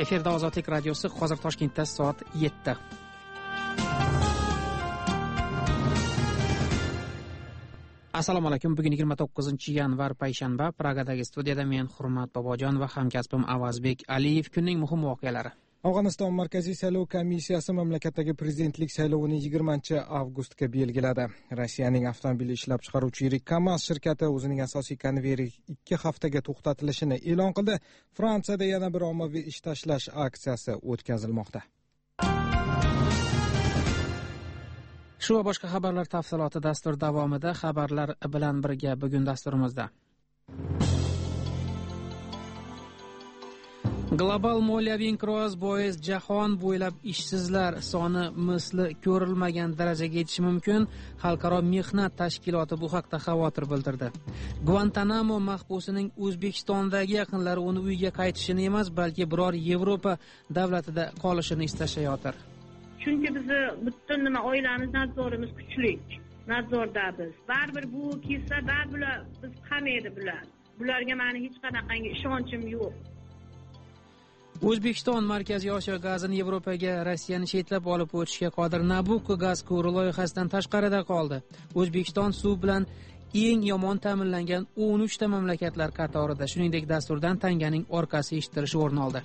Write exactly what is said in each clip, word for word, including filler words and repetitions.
Efirda Ozodlik radiosi, hozir Toshkentda soat yetti. Assalomu alaykum. Bugun yigirma to'qqizinchi yanvar payshanba. Pragadagi studiyada men Hurmat Bobojon va hamkasbim Avazbek Aliyev. Kunning muhim voqealari. Afg'oniston Markaziy saylov komissiyasi mamlakatdagi prezidentlik saylovini yigirmanchi avgustga belgiladi. Rossiyaning avtomobil ishlab chiqaruvchi yirik KAMAZ shirkati o'zining asosiy konveyeri ikki haftaga to'xtatilishini e'lon qildi. Fransiyada yana bir ommaviy ish tashlash aksiyasi o'tkazilmoqda. Shu va boshqa xabarlar tafsiloti dastur davomida. Xabarlar bilan birga bugun dasturimizda global moliyaviy inqiroz bois jahon bo'ylab ishsizlar soni misli ko'rilmagan darajaga yetishi mumkin. Xalqaro mehnat tashkiloti bu haqda xavotir bildirdi. Guantanamo mahbusining O'zbekistondagi yaqinlari uni uyiga qaytishini emas, balki biror Yevropa davlatida qolishini istashayotir. Chunki bizni butun nima oilamiz nadzorimiz kuchli. Nadzorda biz. Baribir bu kelsa, bular biz qamaydi bular. Bularga meni hech qanaqangi ishonchim yo'q. O'zbekiston Markaziy Osiyo gazini Yevropaga Rossiyani chetlab olib o'tishga qodir Nabucco gaz quvuri loyihasidan tashqarida qoldi. O'zbekiston suv bilan eng yomon ta'minlangan o'n uchta mamlakatlar qatorida. Shuningdek, dasturdan tanganing orqasi eshitilishi o'rin oldi.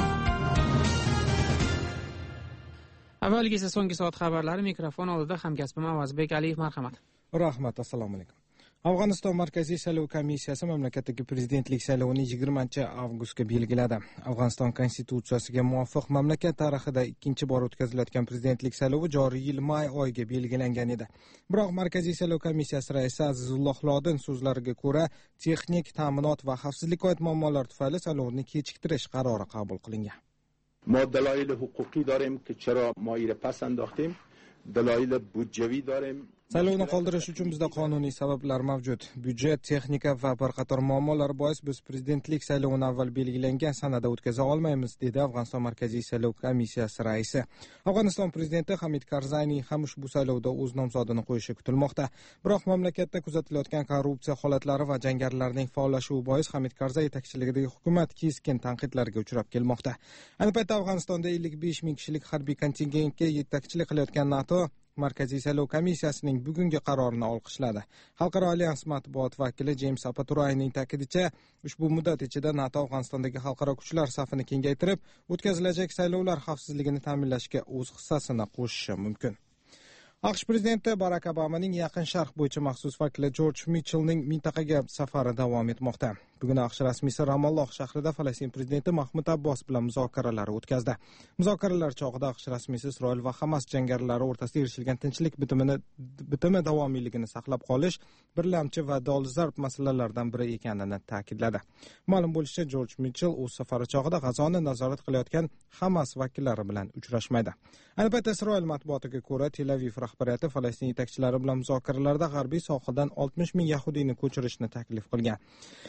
Avvaliga esa so'nggi soat xabarlari. Mikrofon oldida hamkasbim Avazbek Aliyev, marhamat. Rahmat, assalomu alaykum. Afg'oniston Markaziy saylov komissiyasi mamlakatdagi prezidentlik saylovini yigirmanchi avgustga belgiladi. Afg'oniston konstitutsiyasiga muvofiq mamlakat tarixida ikkinchi bor o'tkazilayotgan prezidentlik saylovi joriy yil may oyiga belgilangan edi. Biroq Markaziy saylov komissiyasi raisi Azizulloh Lodin so'zlariga ko'ra, texnik ta'minot va xavfsizlikka oid muammolar tufayli saylovni kechiktirish qarori qabul qilingan. ما دلایل حقوقی داریم که چرا ما ایره پس انداختیم. دلایل بودجوی داریم. Saylovni qoldirish uchun bizda qonuniy sabablar mavjud. Byudjet, texnika va bir qator muammolar bois biz prezidentlik saylovini avval belgilangan sanada o'tkaza olmaymiz, dedi Afg'oniston Markaziy saylov komissiyasi raisi. Afg'oniston prezidenti Hamid Karzayning ham ushbu saylovda o'z nomzodini qo'yishi kutilmoqda. Biroq mamlakatda kuzatilayotgan korrupsiya holatlari va jangarilarning faollashuvi bois Hamid Karzay yetakchiligidagi hukumat keskin tanqidlarga uchrab kelmoqda. Ayni paytda Afg'onistonda ellik besh ming kishilik harbiy kontingentga yetakchilik qilayotgan NATO Markaziy saylov komissiyasining bugungi qarorini olqishladi. Xalqaro alyans matbuot vakili James Apaturayning ta'kidicha, ushbu muddat ichida NATO Afg'onistondagi xalqaro kuchlar safini kengaytirib, o'tkazilajak saylovlar xavfsizligini ta'minlashga o'z hissasini qo'shishi mumkin. AQSh prezidenti Barak Obamaning Yaqin Sharq bo'yicha maxsus vakili Jorj Mitchellning mintaqaga safari davom etmoqda. Bugun AQSh rasmiysi Ramalloh shahrida Falastin prezidenti Mahmud Abbos bilan muzokaralar o'tkazdi. Muzokaralar chog'ida AQSh rasmiysi Isroil va Hamas jangarilari o'rtasida erishilgan tinchlik bitimini bitimi davomiyligini saqlab qolish birlamchi va dolzarb masalalardan biri ekanini ta'kidladi. Ma'lum bo'lishicha, Jorj Mitchell o'z safari chog'ida G'azoni nazorat qilayotgan Hamas vakillari bilan uchrashmaydi. Ayni paytda Isroil matbuotiga ko'ra, Tel Aviv rahbariyati Falastin yetakchilari bilan muzokaralarda g'arbiy sohildan oltmish ming yahudiyni ko'chirishni taklif qilgan.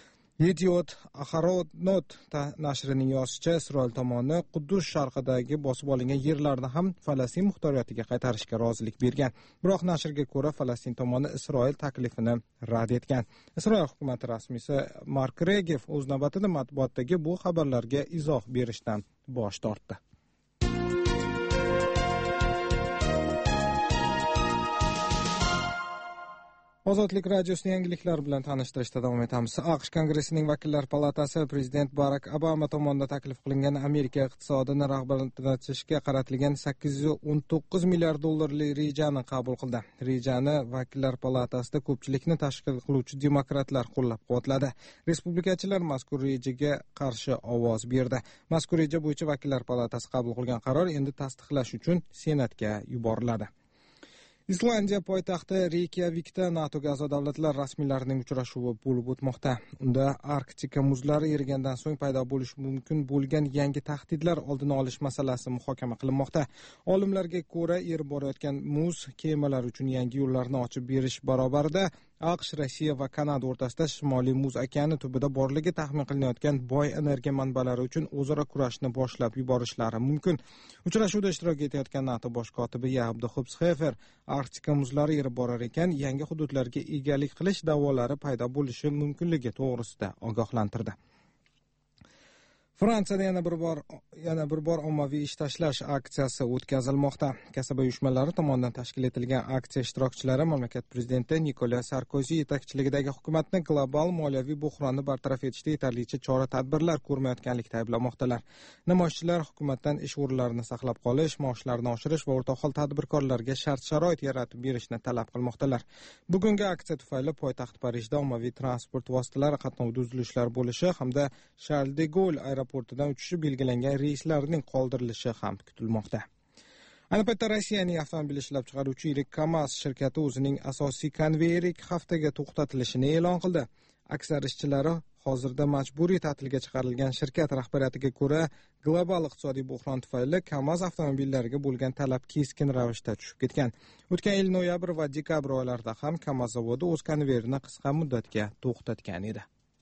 Yediot Aharonot nashrining yozishicha, Isroil tomoni Quddus sharqidagi bosib olingan yerlarni ham Falastin muxtoriyatiga qaytarishga rozilik bergan. Biroq nashrga ko'ra, Falastin tomoni Isroil taklifini rad etgan. Isroil hukumati rasmiysi Mark Regev o'z navbatida matbuotdagi bu xabarlarga izoh berishdan bosh tortdi. Ozodlik radiosining yangiliklar bilan tanishtirishda davom etamiz. AQSh Kongressining vakillar palatasi prezident Barak Obama tomonidan taklif qilingan Amerika iqtisodini rag'batlantirishga qaratilgan sakkiz yuz o'n to'qqiz milliard dollarlik rejani qabul qildi. Rejani vakillar palatasida ko'pchilikni tashkil qiluvchi demokratlar qo'llab-quvvatladi. Respublikachilar mazkur rejaga qarshi ovoz berdi. Mazkur reja bo'yicha vakillar palatasi qabul qilgan qaror endi tasdiqlash uchun Senatga yuboriladi. Islandiya poytaxti Reykjavikda NATOga a'zo davlatlar rasmiylarining uchrashuvi bo'lib o'tmoqda. Unda Arktika muzlari erigandan so'ng paydo bo'lishi mumkin bo'lgan yangi tahdidlar oldini olish masalasi muhokama qilinmoqda. Olimlarga ko'ra, erib borayotgan muz kemalar uchun yangi yo'llarni ochib berish barobarida AQSh, Rossiya va Kanada o'rtasida Shimoliy Muz okeani tubida borligi taxmin qilinayotgan boy energiya manbalari uchun o'zaro kurashni boshlab yuborishlari mumkin. Uchrashuvda ishtirok etayotgan NATO bosh kotibi Jakob Hubshefer Arktika muzlari erib borar ekan, yangi hududlarga egalik qilish da'volari paydo bo'lishi mumkinligi to'g'risida ogohlantirdi. Fransiyada yana bir bor yana bir bor ommaviy ish tashlash aksiyasi o'tkazilmoqda. Kasaba uyushmalari tomonidan tashkil etilgan aksiya ishtirokchilari mamlakat prezidenti Nikolas Sarkozi yetakchiligidagi hukumatni global moliyaviy buhronni bartaraf etishda yetarlicha chora-tadbirlar ko'rmayotganlikda ayblamoqdalar. Namoyishchilar hukumatdan ish o'rinlarini saqlab qolish, maoshlarini oshirish va o'rtoqxol tadbirkorlarga shart-sharoit yaratib berishni talab qilmoqdalar. Bugungi aksiya tufayli poytaxt Parijda ommaviy transport vositalari qatnovida uzilishlar bo'lishi hamda Charles de Gaulle aeroportidan uchishi belgilangan reyslarning qoldirilishi ham kutilmoqda. Ayni paytda Rossiyaning avtomobil ishlab chiqaruvchi yirik KAMAZ shirkati o'zining asosiy konveyeri ikki haftaga to'xtatilishini e'lon qildi. Aksar ishchilari hozirda majburiy ta'tilga chiqarilgan shirkat rahbariyatiga ko'ra, global iqtisodiy buhron tufayli KAMAZ avtomobillariga bo'lgan talab keskin ravishda tushib ketgan. O'tgan yil noyabr va dekabr oylarida ham KAMAZ zavodi o'z konveyerini qisqa muddatga to'xtatgan edi.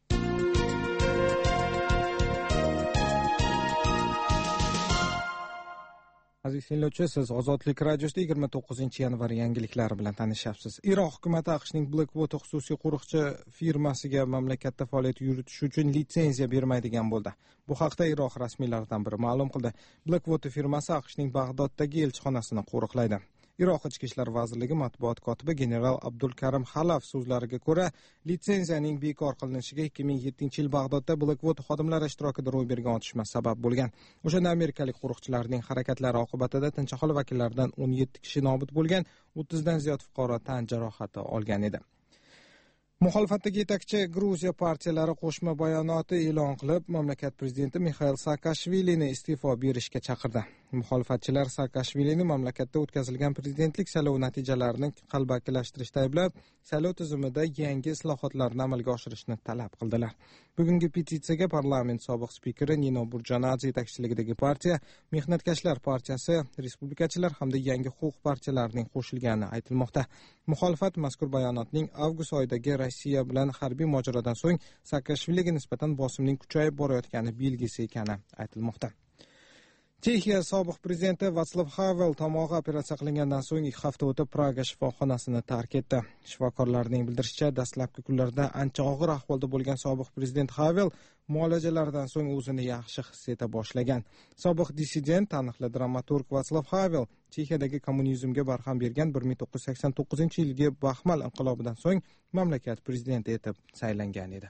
Aziz tinglovchi, siz Ozodlik radiosida yigirma to'qqizinchi yanvar yangiliklari bilan tanishyapsiz. Iroq hukumati AQShning Blackwater xususiy qo'riqchi firmasiga mamlakatda faoliyat yuritish uchun litsenziya bermaydigan bo'ldi. Bu haqda Iroq rasmiylaridan biri ma'lum qildi. Blackwater firmasi AQShning Bag'doddagi elchixonasini qo'riqlaydi. Iroq Ichki ishlar vazirligi matbuot kotibi general Abdulkarim Xalaf so'zlariga ko'ra, litsenziyaning bekor qilinishiga ikki ming yettinchi yil Bag'dodda Blackwater xodimlari ishtirokida ro'y bergan otishma sabab bo'lgan. O'shanda amerikalik qo'riqchilarning harakatlari oqibatida tinch aholi vakillaridan o'n yetti kishi nobud bo'lgan, o'ttizdan ziyod fuqaro tan jarohati olgan edi. Muxolifatdagi yetakchi Gruziya partiyalari qo'shma bayonoti e'lon qilib, mamlakat prezidenti Mixail Saakashvilini iste'fo berishga chaqirdi. Muxolifatchilar Saakashvilini mamlakatda o'tkazilgan prezidentlik saylovi natijalarini qalbakilashtirishda ayblab, saylov tizimida yangi islohotlarni amalga oshirishni talab qildilar. Bugungi petitsiyaga parlament sobiq spikeri Nino Burjanadze yetakchiligidagi partiya, Mehnatkashlar partiyasi, respublikachilar hamda yangi huquq partiyalarining qo'shilgani aytilmoqda. Muxolifat mazkur bayonotning avgust oyidagi Rossiya bilan harbiy mojarodan so'ng Saakashviliga nisbatan bosimning kuchayib borayotgani belgisi ekani aytilmoqda. Chexiya sobiq prezidenti Václav Havel tomog'i operatsiya qilingandan so'ng ikki hafta o'tib Praga shifoxonasini tark etdi. Shifokorlarning bildirishicha, dastlabki kunlarda ancha og'ir ahvolda bo'lgan sobiq prezident Havel muolajalardan so'ng o'zini yaxshi his eta boshlagan. Sobiq dissident, taniqli dramaturg Václav Havel Chexiyadagi kommunizmga barham bergan bir ming to'qqiz yuz sakson to'qqizinchi yilgi Baxmal inqilobidan so'ng mamlakat prezidenti etib saylangan edi.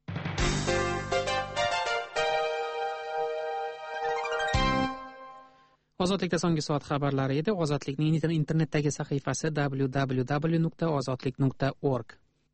Ozodlikda so'nggi soat xabarlari edi. Ozodlikning internetdagi sahifasi w w w nuqta ozodlik nuqta org.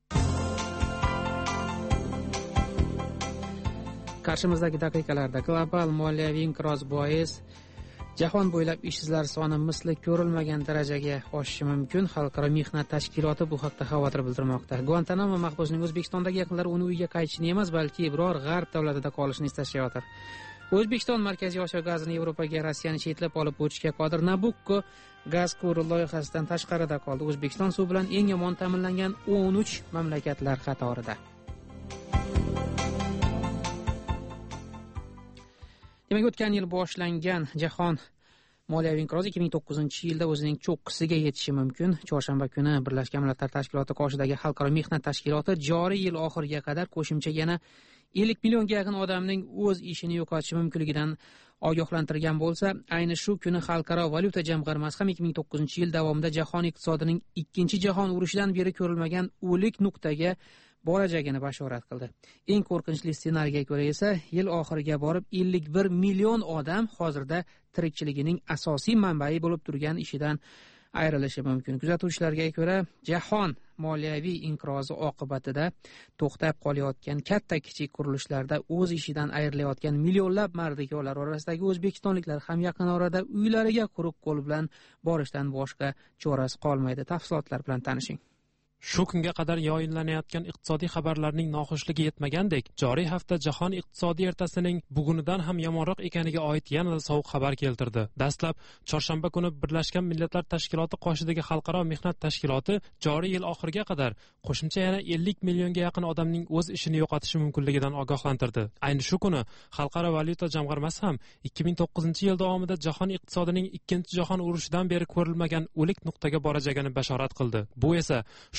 Qarshimizdagi daqiqalarda global moliyaviy inqiroz bois jahon bo'ylab ishsizlar soni misli ko'rilmagan darajaga oshishi mumkin. Xalqaro mehnat tashkiloti bu haqda xavotir bildirmoqda. Guantanamo mahbusining O'zbekistondagi yaqinlari uni uyga qaytishini emas, balki biror g'arb davlatida qolishini istashayotir. O'zbekiston Markaziy Osiyo gazini Yevropaga Rossiyani chetlab olib o'tishga qodir. Nabucco gaz quvuri loyihasidan tashqarida qoldi. O'zbekiston suv bilan eng yomon ta'minlangan o'n uch mamlakatlar qatorida. Demak, o'tgan yil boshlangan jahon moliyaviy inqiroz ikki ming to'qqizinchi yilda o'zining cho'qqisiga yetishi mumkin. Chorshanba kuni Birlashgan Millatlar Tashkiloti qoshidagi Xalqaro mehnat tashkiloti joriy yil oxiriga qadar qo'shimcha yana ellik millionga yaqin odamning o'z ishini yo'qotishi mumkinligidan ogohlantirgan bo'lsa, ayni shu kuni Xalqaro valyuta jamg'armasi ham ikki ming to'qqizinchi yil davomida jahon iqtisodining ikkinchi jahon urushidan beri ko'rilmagan o'lik nuqtaga borajagini bashorat qildi. Eng qo'rqinchli ssenariyga ko'ra esa, yil oxiriga borib ellik bir million odam hozirda tirikchiligining asosiy manbai bo'lib turgan ishidan ayrilishi mumkin. Kuzatuvchilarga ko'ra, jahon moliyaviy inqirozi oqibatida to'xtab qolayotgan katta-kichik qurilishlarda o'z ishidan ayrilayotgan millionlab mardikorlar orasidagi o'zbekistonliklar ham yaqin orada uylariga quruq qo'l bilan borishdan boshqa chorasi qolmaydi. Tafsilotlar bilan tanishing. Shu kunga qadar yoyinlanayotgan iqtisodiy xabarlarning noxushligi yetmagandek, joriy hafta jahon iqtisodiy ertasining bugunidan ham yomonroq ekaniga oid yanada sovuq xabar keltirdi. Dastlab chorshanba kuni Birlashgan Millatlar Tashkiloti qoshidagi Xalqaro mehnat tashkiloti joriy yil oxiriga qadar qo'shimcha yana ellik millionga yaqin odamning o'z ishini yo'qotishi mumkinligidan ogohlantirdi. Ayni shu kuni Xalqaro valyuta jamg'armasi ham ikki ming to'qqizinchi yil davomida jahon iqtisodining ikkinchi jahon urushidan beri ko'rilmagan o'lik nuqtaga borajagini bashorat qildi. Bu esa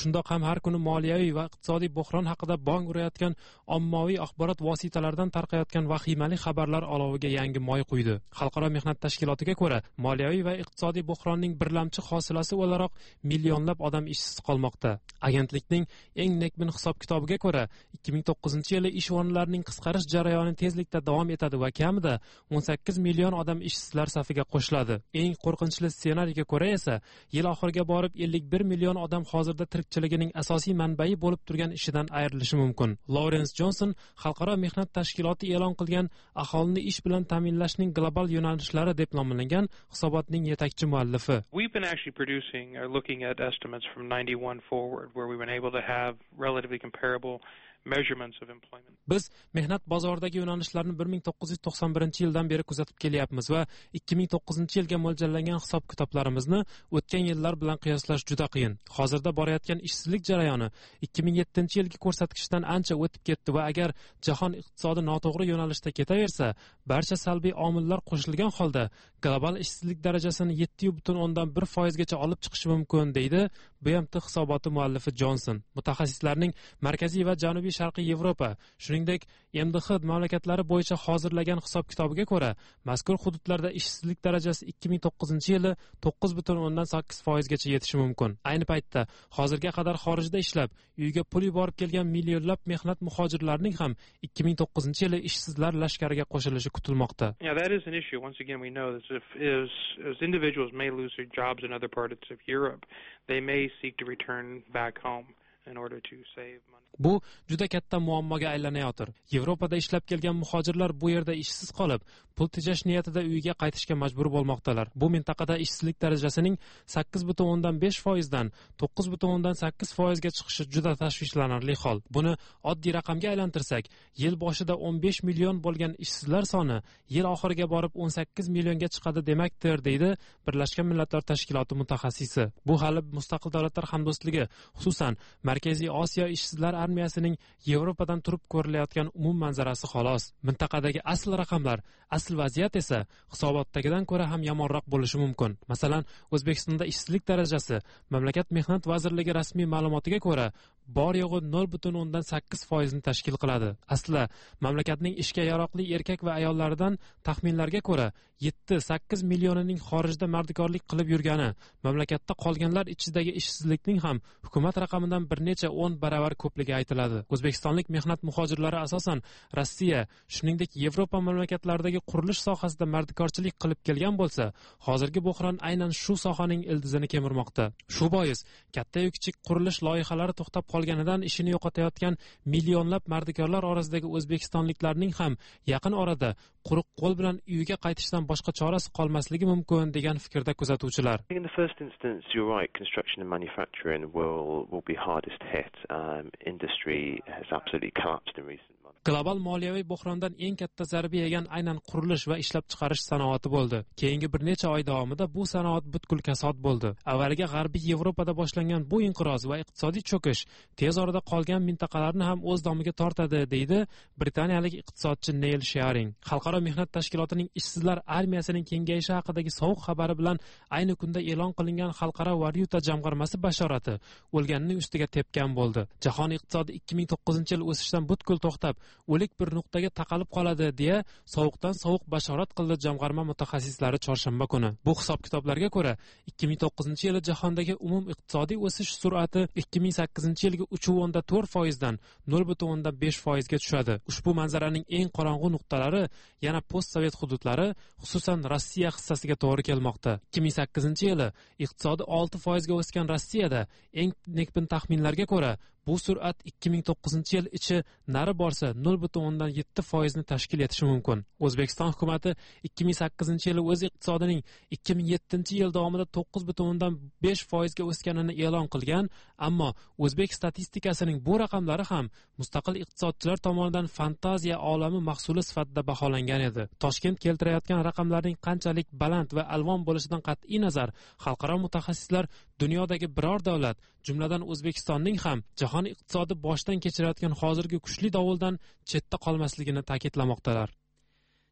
shundoq ham har kuni moliyaviy va iqtisodiy buhron haqida bong urayotgan ommaviy axborot vositalaridan tarqayotgan vahimali xabarlar oloviga yangi moy quydi. Xalqaro mehnat tashkilotiga ko'ra, moliyaviy va iqtisodiy buhronning birlamchi hosilasi o'laroq millionlab odam ishsiz qolmoqda. Agentlikning eng nekbin hisob-kitobiga ko'ra, ikki ming to'qqizinchi yili ish o'rinlarining qisqarish jarayoni tezlikda davom etadi va kamida o'n sakkiz million odam ishsizlar safiga qo'shiladi. Eng qo'rqinchli ssenariyga ko'ra esa, yil oxiriga borib ellik bir million odam hozirda tirikchiligining asosiy manbai bo'lib turgan ishidan ayrilishi mumkin. Lawrence Johnson xalqaro mehnat tashkiloti e'lon qilgan aholini ish bilan ta'minlashning global yo'nalishlari deb nomlangan hisobotning yetakchi muallifi. We've been actually producing or looking at estimates from ninety-one forward where we've been able to have relatively comparable measurements of employment. Biz mehnat bozoridagi yo'nalishlarni bir ming to'qqiz yuz to'qson birinchi yildan beri kuzatib kelyapmiz va ikki ming to'qqizinchi yilga mo'ljallangan hisob-kitoblarimizni o'tgan yillar bilan qiyoslash juda qiyin. Hozirda borayotgan ishsizlik jarayoni ikki ming yettinchi yilgi ko'rsatkichdan ancha o'tib ketdi va agar jahon iqtisodi noto'g'ri yo'nalishda ketaversa, barcha salbiy omillar qo'shilgan holda global ishsizlik darajasini yetti butun o'ndan bir foizgacha olib chiqishi mumkin, deydi B M T hisoboti muallifi Johnson. Mutaxassislarning Markaziy va Janubiy Sharqiy Yevropa, shuningdek M D H mamlakatlari bo'yicha hozirlagan hisob-kitobiga ko'ra, mazkur hududlarda ishsizlik darajasi ikki ming to'qqizinchi yili to'qqiz butun o'ndan sakkiz foizgacha yetishi mumkin. Ayni paytda hozirga qadar xorijda ishlab, uyiga pul yuborib kelgan millionlab mehnat muhojirlarining ham ikki ming to'qqizinchi yili ishsizlar lashkariga qo'shilishi kutilmoqda. Yeah, that is an issue. Once again, we know that if is, as individuals may lose their jobs in other parts of Europe, they may seek to return back home in order to save money. Bu juda katta muammoga aylanayotir. Yevropada ishlab kelgan muhojirlar bu yerda ishsiz qolib, pul tejash niyatida uyiga qaytishga majbur bo'lmoqdalar. Bu mintaqada ishsizlik darajasining sakkiz butun o'ndan besh foizdan to'qqiz butun o'ndan sakkiz foizga chiqishi juda tashvishlanarli hol. Buni oddiy raqamga aylantirsak, yil boshida o'n besh million bo'lgan ishsizlar soni yil oxiriga borib o'n sakkiz millionga chiqadi demakdir, deydi Birlashgan Millatlar Tashkiloti mutaxassisi. Bu hali Mustaqil Davlatlar Hamdo'stligi, xususan Markaziy Osiyo ishsizlar armiyasining Yevropadan turib ko'rilayotgan umum manzarasi xolos. Mintaqadagi asl raqamlar, asl vaziyat esa hisobotdagidan ko'ra ham yomonroq bo'lishi mumkin. Masalan, O'zbekistonda ishsizlik darajasi mamlakat mehnat vazirligi rasmiy ma'lumotiga ko'ra bor yo'g'i nol butun o'ndan sakkiz foizni tashkil qiladi. Aslida mamlakatning ishga yaroqli erkak va ayollaridan taxminlarga ko'ra yetti sakkiz millionining xorijda mardikorlik qilib yurgani, mamlakatda qolganlar ichidagi ishsizlikning ham hukumat raqamidan bir necha o'n baravar ko'pligi aytiladi. O'zbekistonlik mehnat muhojirlari asosan Rossiya, shuningdek Yevropa mamlakatlaridagi qurilish sohasida mardikorchilik qilib kelgan bo'lsa, hozirgi buhron aynan shu sohaning ildizini kemirmoqda. Shu bois katta-yu kichik qurilish loyihalari to'xtab qolganidan ishini yo'qotayotgan millionlab mardikorlar orasidagi o'zbekistonliklarning ham yaqin orada quruq qo'l bilan uyiga qaytishdan boshqa chorasi qolmasligi mumkin, degan fikrda kuzatuvchilar. In the first instance, you're right, construction and manufacturing will will be hardest hit. Um, industry has absolutely collapsed in recent months. Global moliyaviy buhrondan eng katta zarba yegan aynan qurilish va ishlab chiqarish sanoati bo'ldi. Keyingi bir necha oy davomida bu sanoat butkul kasod bo'ldi. Avvaliga G'arbiy Yevropada boshlangan bu inqiroz va iqtisodiy cho'kish tez orada qolgan mintaqalarni ham o'z domiga tortadi, deydi britaniyalik iqtisodchi Neil Shearing. Xalqaro mehnat tashkilotining ishsizlar armiyasining kengayishi haqidagi sovuq xabari bilan ayni kunda e'lon qilingan xalqaro valyuta jamg'armasi bashorati o'lganning ustiga tepgan bo'ldi. Jahon iqtisodi ikki ming to'qqizinchi yil o'sishdan butkul to'xtab, o'lik bir nuqtaga taqalib qoladi deya sovuqdan sovuq bashorat qildi jamg'arma mutaxassislari chorshanba kuni. Bu hisob-kitoblarga ko'ra ikki ming to'qqizinchi yili jahondagi umum iqtisodiy o'sish sur'ati ikki ming sakkizinchi yilgi uch o'ndan to'rt foizdan nol butun o'ndan besh foizga tushadi. Ushbu manzaraning eng qorong'u nuqtalari yana post-sovet hududlari, xususan Rossiya hissasiga to'g'ri kelmoqda. ikki ming sakkizinchi yili iqtisodi olti foizga o'sgan Rossiyada eng nekbin taxminlarga ko'ra bu sur'at ikki ming to'qqizinchi yil ichi nari borsa nol butun o'ndan yetti foizni tashkil etishi mumkin. O'zbekiston hukumatı ikki ming sakkizinchi yili o'z iqtisodining ikki ming yettinchi yil davomida to'qqiz butun o'ndan besh foizga o'sganini e'lon qilgan, ammo o'zbek statistikasining bu raqamlari ham mustaqil iqtisodchilar tomonidan fantaziya olami mahsuli sifatida baholangan edi. Toshkent keltirayotgan raqamlarning qanchalik baland va alvon bo'lishidan qat'iy nazar, xalqaro mutaxassislar dunyodagi biror davlat, jumladan O'zbekistonning ham jahon iqtisodi boshdan kechirayotgan hozirgi kuchli dovuldan chetda qolmasligini ta'kidlamoqdalar.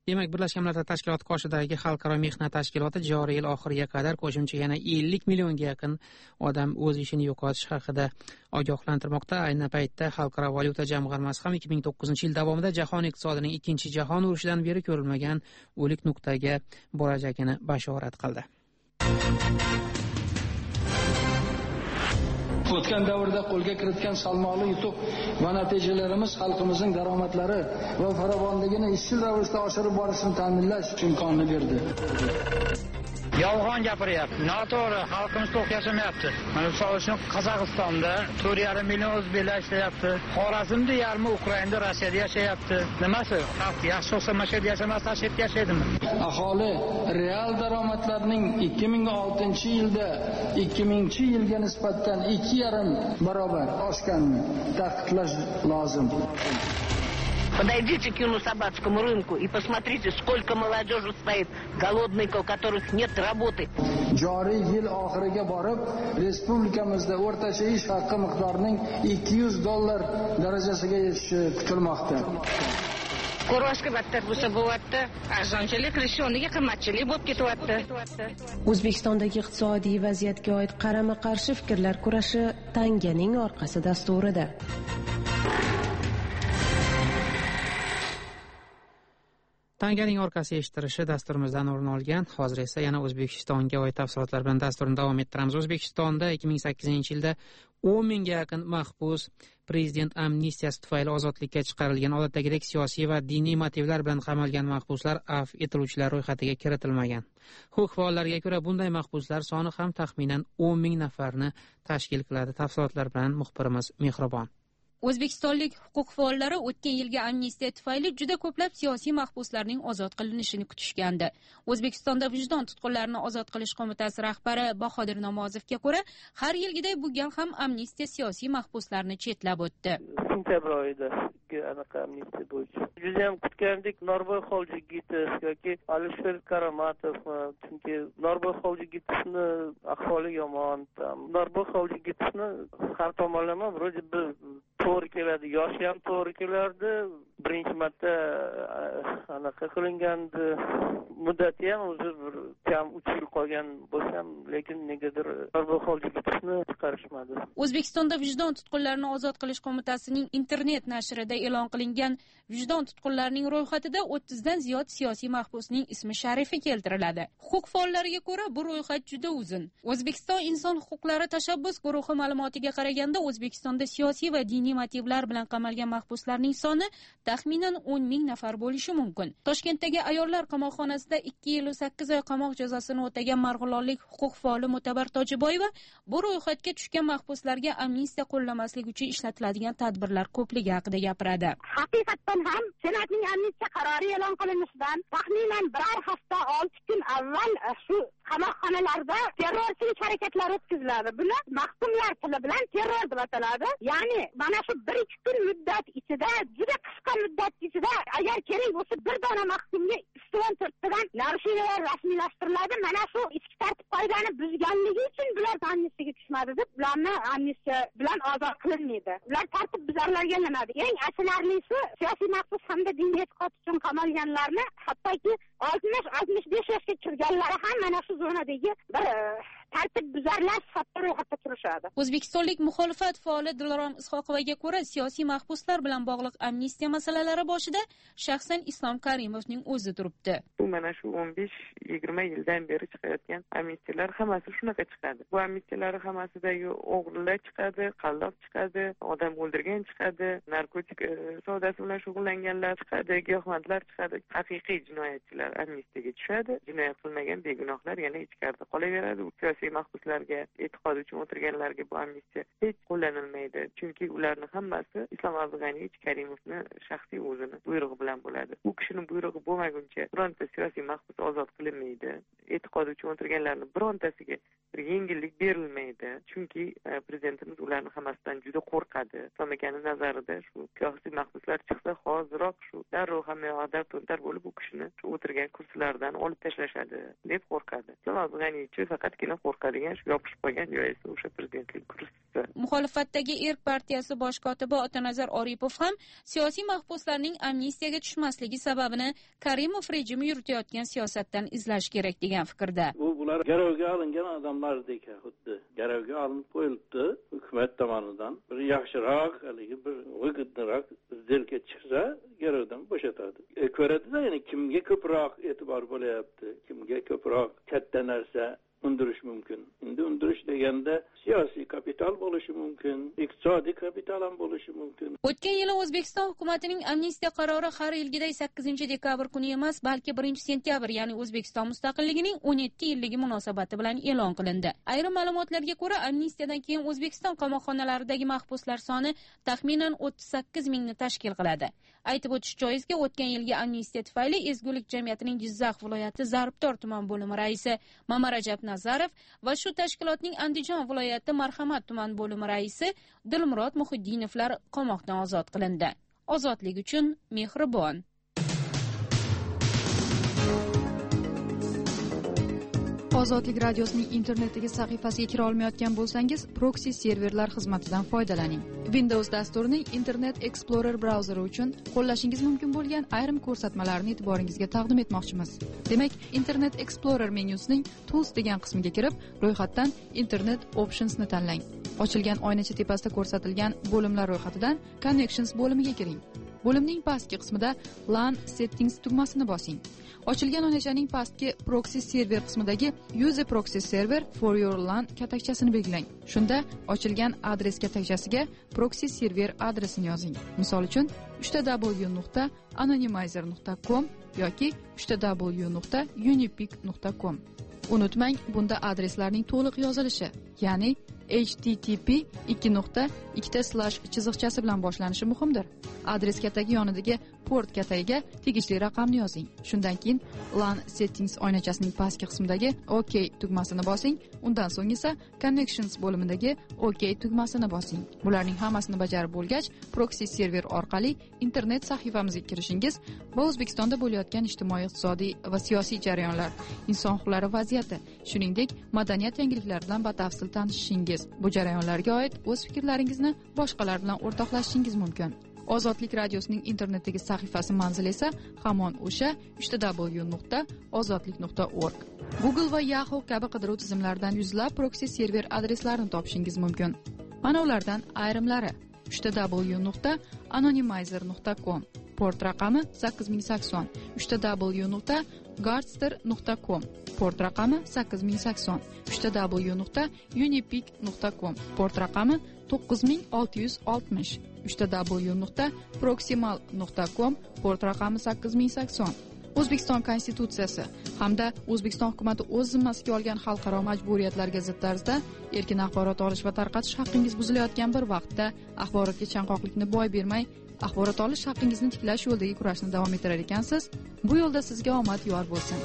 Demak, Birlashgan Millatlar Tashkiloti qoshidagi Xalqaro mehnat tashkiloti joriy yil oxiriga qadar qo'shimcha yana ellik millionga yaqin odam o'z ishini yo'qotish haqida ogohlantirmoqda. Ayni paytda Xalqaro valyuta jamg'armasi ham ikki ming to'qqizinchi yil davomida jahon iqtisodining ikkinchi jahon urushidan beri ko'rilmagan o'lik nuqtaga borajagini bashorat qildi. O'tgan davrda qo'lga kiritgan salmoqli yutuq va natijalarimiz xalqimizning daromadlari va farovonligini izchil ravishda oshirib borishni ta'minlash imkonini berdi. Yolg'on gapiryapti, noto'g'ri, xalqimiz to'q yashamayapti. Mana misol uchun Qozog'istonda to'rt yarim million o'zbeklar ishlayapti. Xorazmda yarmi Ukrainada, Rossiyada yashayapti. Nimasi? Xalq yaxshi bo'lsa mashhur yashamasdan chetda yashaydimi? Aholi real daromadlarning ikki ming oltinchi yilda ikki mingchi yilga nisbatan ikki yarim barobar oshganini ta'kidlash lozim. Подойдите к Юно-Сабатскому рынку и посмотрите, сколько молодежи стоит голодной, у которых нет работы. Joriy yil oxiriga borib, respublikamizda o'rtacha ish haqi miqdorining ikki yuz dollar darajasiga yetishi kutilmoqda. Ko'rishga battar bo'lsa bo'lyapti, arzonchilik qilishi o'rniga qimmatchilik bo'lib ketyapti. O'zbekistondagi iqtisodiy vaziyatga oid qarama-qarshi fikrlar kurashi tanganing orqasi dasturida. Tanganing orqasi eshittirishi dasturimizdan o'rin olgan. Hozir esa yana O'zbekistonga oid tafsilotlar bilan dasturni davom ettiramiz. O'zbekistonda ikki ming sakkizinchi yilda o'n mingga yaqin mahbus prezident amnistiyasi tufayli ozodlikka chiqarilgan. Odatdagidek siyosiy va diniy motivlar bilan qamalgan mahbuslar afv etiluvchilar ro'yxatiga kiritilmagan. Huquq faollariga ko'ra, bunday mahbuslar soni ham taxminan o'n ming nafarni tashkil qiladi. Tafsilotlar bilan muxbirimiz Mehribon. O'zbekistonlik huquq faollari o'tgan yilgi amnistiya tufayli juda ko'plab siyosiy mahbuslarning ozod qilinishini kutishgandi. O'zbekistonda vijdon tutqunlarini ozod qilish qo'mitasi rahbari Bahodir Namozovga ko'ra, har yilgiday bu gal ham amnistiya siyosiy mahbuslarni chetlab o'tdi. Sentabr oyida anaqa amnistiya bo'yicha juda ham kutgandik. Norboy Xoljigitov yoki Alisher Karamatov, chunki Norboy Xoljigitovni ahvoli yomon. Norboy Xoljigitovni har tomonlama vроде бы to'g'ri keladi, yoshi ham to'g'ri kelardi. Birinchi marta anaqa qilingandi, muddati ham o'zi kam uch yil qolgan bo'lsam, lekin negadir Norboy Xoljigitovni chiqarishmadi. O'zbekistonda vijdon tutqunlarini ozod qilish qo'mitasining internet nashrida e'lon qilingan vijdon tutqunlarining ro'yxatida o'ttizdan ziyod siyosiy mahbusning ismi sharifi keltiriladi. Huquq faollariga ko'ra, bu ro'yxat juda uzun. O'zbekiston inson huquqlari tashabbus guruhi ma'lumotiga qaraganda, O'zbekistonda siyosiy va diniy motivlar bilan qamalgan mahbuslarning soni taxminan o'n ming nafar bo'lishi mumkin. Toshkentdagi ayollar qamoqxonasida ikki yil sakkiz oy qamoq jazosini o'tagan marg'ilonlik huquq faoli Mo'tabar Tojiboyeva bu ro'yxatga tushgan mahbuslarga amnistiya qo'llamasligi uchun ishlatiladigan tadbirlar ko'pligi haqida gapiradi. Haqiqatan ham Senatning amnistiya qarori e'lon qilinishidan taxminan bir hafta olti kun avval shu qamoqxonalarda terrorchilik harakatlari o'tkaziladi. Buni mahkumlar tili bilan terror deb ataladi. Ya'ni mana shu bir ikki kun muddat ichida, juda qisqa muddat ichida agar kerak bo'lsa bir dona mahkumga ustuvon to'rttadan narushiyalar rasmiylashtiriladi. Mana shu ichki tartib qoidani buzganligi uchun bular amnistiyaga tushmadi deb, ularni amnistiya bilan ozod qilinmaydi. Ular tartib buzarlarga aylanadi. Eng achinarlisi, siyosiy mahbus hamda diniy e'tiqod uchun qamalganlarni, hattoki oltmish oltmish besh yoshga kirganlari ham mana shu zonadagi bir tartib buzarlar sifatida ro'yxatda turishadi. O'zbekistonlik muxolifat faoli Dilorom Ishoqovaga ko'ra, siyosiy mahbuslar bilan bog'liq amnistiya masalalari boshida shaxsan Islom Karimovning o'zi turibdi. Bu mana shu o'n besh yigirma yildan beri chiqayotgan amnistiyalar hammasi shunaqa chiqadi. Bu amnistiyalar hammasida o'g'rilar chiqadi, qalloq chiqadi, odam o'ldirgan chiqadi, narkotik savdosi bilan shug'ullanganlar chiqadi, giyohvandlar chiqadi. Haqiqiy jinoyatchilar amnistiyaga tushadi. Jinoyat qilmagan begunohlar yana ichkarida qolaveradi. Siyosiy mahbuslarga, e'tiqod uchun o'tirganlarga bu amnistiya hech qo'llanilmaydi. Chunki ularning hammasi Islom Abdug'aniyevich Karimovning shaxsiy o'zini buyrug'i bilan bo'ladi. U kishining buyrug'i bo'lmaguncha bironta siyosiy mahbus ozod qilinmaydi. E'tiqod uchun o'tirganlarning birontasiga bir yengillik berilmaydi. Chunki prezidentimiz ularning hammasidan juda qo'rqadi. Islom akani nazarida shu siyosiy mahbuslar chiqsa, xoh hoziroq shu darrov hamma adab to'ntar bo'lib u kishini shu o'tirgan kursilardan olib tashlashadi deb qo'rqadi. Javob G'aniychi faqatgina qo'rqadigan shu yopishib qolgan joyi esa o'sha prezidentlik kursisi. Muxolifatdagi Erk partiyasi bosh kotibi Otanazar Oripov ham siyosiy mahbuslarning amnistiyaga tushmasligi sababini Karimov rejimi yuritayotgan siyosatdan izlash kerak degan fikrda. Bu bular garovga olingan odamlardek xuddi garovga olinib qo'yilibdi hukumat tomonidan. Bir yaxshiroq, haligi bir vaqtliroq izdelka chiqsa garovdan bo'shatadi. E, ko'radida, ya'ni kimga ko'proq e'tibor bo'lyapti, kimga ko'proq katta narsa undirish mumkin. Endi undirish deganda siyosiy kapital bo'lishi mumkin, iqtisodiy kapital ham bo'lishi mumkin. O'tgan yili O'zbekiston hukumatining amnistiya qarori har yilgiday sakkizinchi dekabr kuni emas, balki birinchi sentyabr, ya'ni O'zbekiston mustaqilligining o'n yetti yilligi munosabati bilan e'lon qilindi. Ayrim ma'lumotlarga ko'ra, amnistiyadan keyin O'zbekiston qamoqxonalaridagi mahbuslar soni taxminan o'ttiz sakkiz mingni tashkil qiladi. Aytib o'tish joizki, o'tgan yilgi amnistiya tufayli Ezgulik jamiyatining Jizzax viloyati Zarbdor tuman bo'limi raisi Mamarajab Nazarov va shu tashkilotning Andijon viloyati Marhamat tuman bo'limi raisi Dilmurod Muhiddinovlar qamoqdan ozod qilindi. Ozodlik uchun mehribon. Ozodlik radiosining internetdagi sahifasiga kira olmayotgan bo'lsangiz, proxy serverlar xizmatidan foydalaning. Windows dasturining Internet Explorer brauzeri uchun qo'llashingiz mumkin bo'lgan ayrim ko'rsatmalarni e'tiboringizga taqdim etmoqchimiz. Demak, Internet Explorer menyusining Tools degan qismiga kirib, ro'yxatdan Internet Options ni tanlang. Ochilgan oynacha tepasida ko'rsatilgan bo'limlar ro'yxatidan Connections bo'limiga kiring. Bo'limning pastki qismida LAN Settings tugmasini bosing. Ochilgan oynachaning pastki Proxy Server qismidagi Use a Proxy Server for your LAN katakchasini belgilang. Shunda ochilgan adres katakchasiga Proxy Server adresini yozing. Misol uchun uch ta w nuqta anonymizer nuqta com yoki uch ta w nuqta unipic nuqta com. Unutmang, bunda adreslarning to'liq yozilishi, ya'ni H T T P ikki nuqta ikkita slash chiziqchasi bilan boshlanishi muhimdir. Adres katagi yonidagi port katagiga tegishli raqamni yozing. Shundan keyin LAN Settings oynachasining pastki qismidagi OK tugmasini bosing. Undan so'ng esa Connections bo'limidagi OK tugmasini bosing. Bularning hammasini bajarib bo'lgach, proxy server orqali internet sahifamizga kirishingiz va O'zbekistonda bo'layotgan ijtimoiy, iqtisodiy va siyosiy jarayonlar, inson huquqlari vaziyati, shuningdek madaniyat yangiliklari bilan batafsil tanishishingiz, bu jarayonlarga oid o'z fikrlaringizni boshqalar bilan o'rtoqlashishingiz mumkin. Ozodlik radiosining internetdagi sahifasi manzili esa hamon o'sha uch ta w nuqta ozodlik nuqta org. Google va Yahoo kabi qidiruv tizimlaridan yuzlab proxy server adreslarini topishingiz mumkin. Mana ulardan ayrimlari: uch ta w nuqta anonymizer nuqta com, port raqami sakkiz ming sakson, uch ta w nuqta gardster nuqta com, port raqami sakkiz ming sakson, uch ta w nuqta unipic nuqta com, port raqami to'qqiz ming olti yuz oltmish, uch ta w nuqta proximal nuqta com, port raqami sakkiz ming sakson. O'zbekiston Konstitutsiyasi hamda O'zbekiston hukuomati o'z zimmasiga olgan xalqaro majburiyatlarga zid tarzda erkin axborot olish va tarqatish haqqingiz buzilayotgan bir vaqtda axborotga chanqoqlikni boy bermay, axborot olish haqqingizni tiklash yo'lidagi kurashni davom ettirar ekansiz. Bu yo'lda sizga omad yor bo'lsin.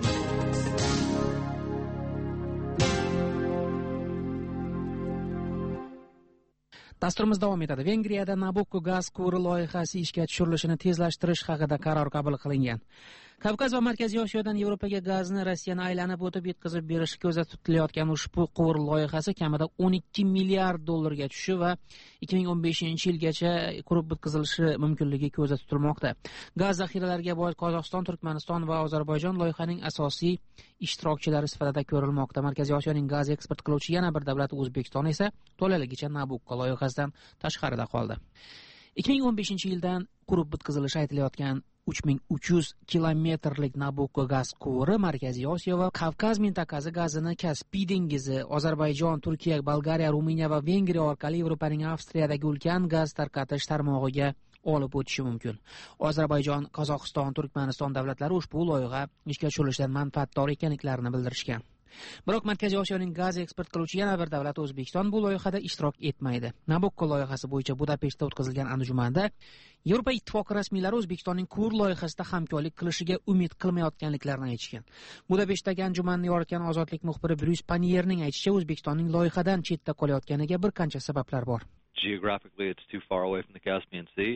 Dasturimiz davom etadi. Vengriyada Nabucco gaz quvuri loyihasi ishga tushirilishini tezlashtirish haqida qaror qabul qilingan. Kavkaz va Markaziy Osiyodan Yevropaga gazni Rossiyani aylanib o'tib yetkazib berish ko'zda tutilayotgan ushbu quvur loyihasi kamida o'n ikki milliard dollarga tushishi va ikki ming o'n beshinchi yilgacha qurib bitkazilishi mumkinligi ko'zda tutilmoqda. Gaz zaxiralariga boy Qozog'iston, Turkmaniston va Ozarbayjon loyihaning asosiy ishtirokchilari sifatida ko'rilmoqda. Markaziy Osiyoning gaz eksport qiluvchi yana bir davlati O'zbekiston esa to'laligicha Nabucco loyihasidan tashqarida qoldi. ikki ming o'n beshinchi yildan qurib bitkazilishi aytilayotgan uch ming uch yuz kilometrlik Nabucco gaz quvuri Markaziy Osiyo va Kavkaz mintaqasi gazini Kaspiy dengizi, Ozarbayjon, Turkiya, Bolgariya, Ruminiya va Vengriya orqali Yevropaning Avstriyadagi ulkan gaz tarqatish tarmog'iga olib o'tishi mumkin. Ozarbayjon, Qozog'iston, Turkmaniston davlatlari ushbu loyiha ishga tushirilishidan manfaatdor ekanliklarini bildirishgan. Biroq Markaziy Osiyoning gaz eksport qiluvchi yana bir davlat O'zbekiston bu loyihada ishtirok etmaydi. Nabucco loyihasi bo'yicha Budapeshtda o'tkazilgan anjumanda Yevropa Ittifoqi rasmiylari O'zbekistonning quvur loyihasida hamkorlik qilishiga umid qilmayotganliklarini aytishgan. Budapeshtdagi anjumanni yoritgan Ozodlik muxbiri Bryus Panierning aytishicha, O'zbekistonning loyihadan chetda qolayotganiga bir qancha sabablar bor. Geographically, it's too far away from the Caspian Sea,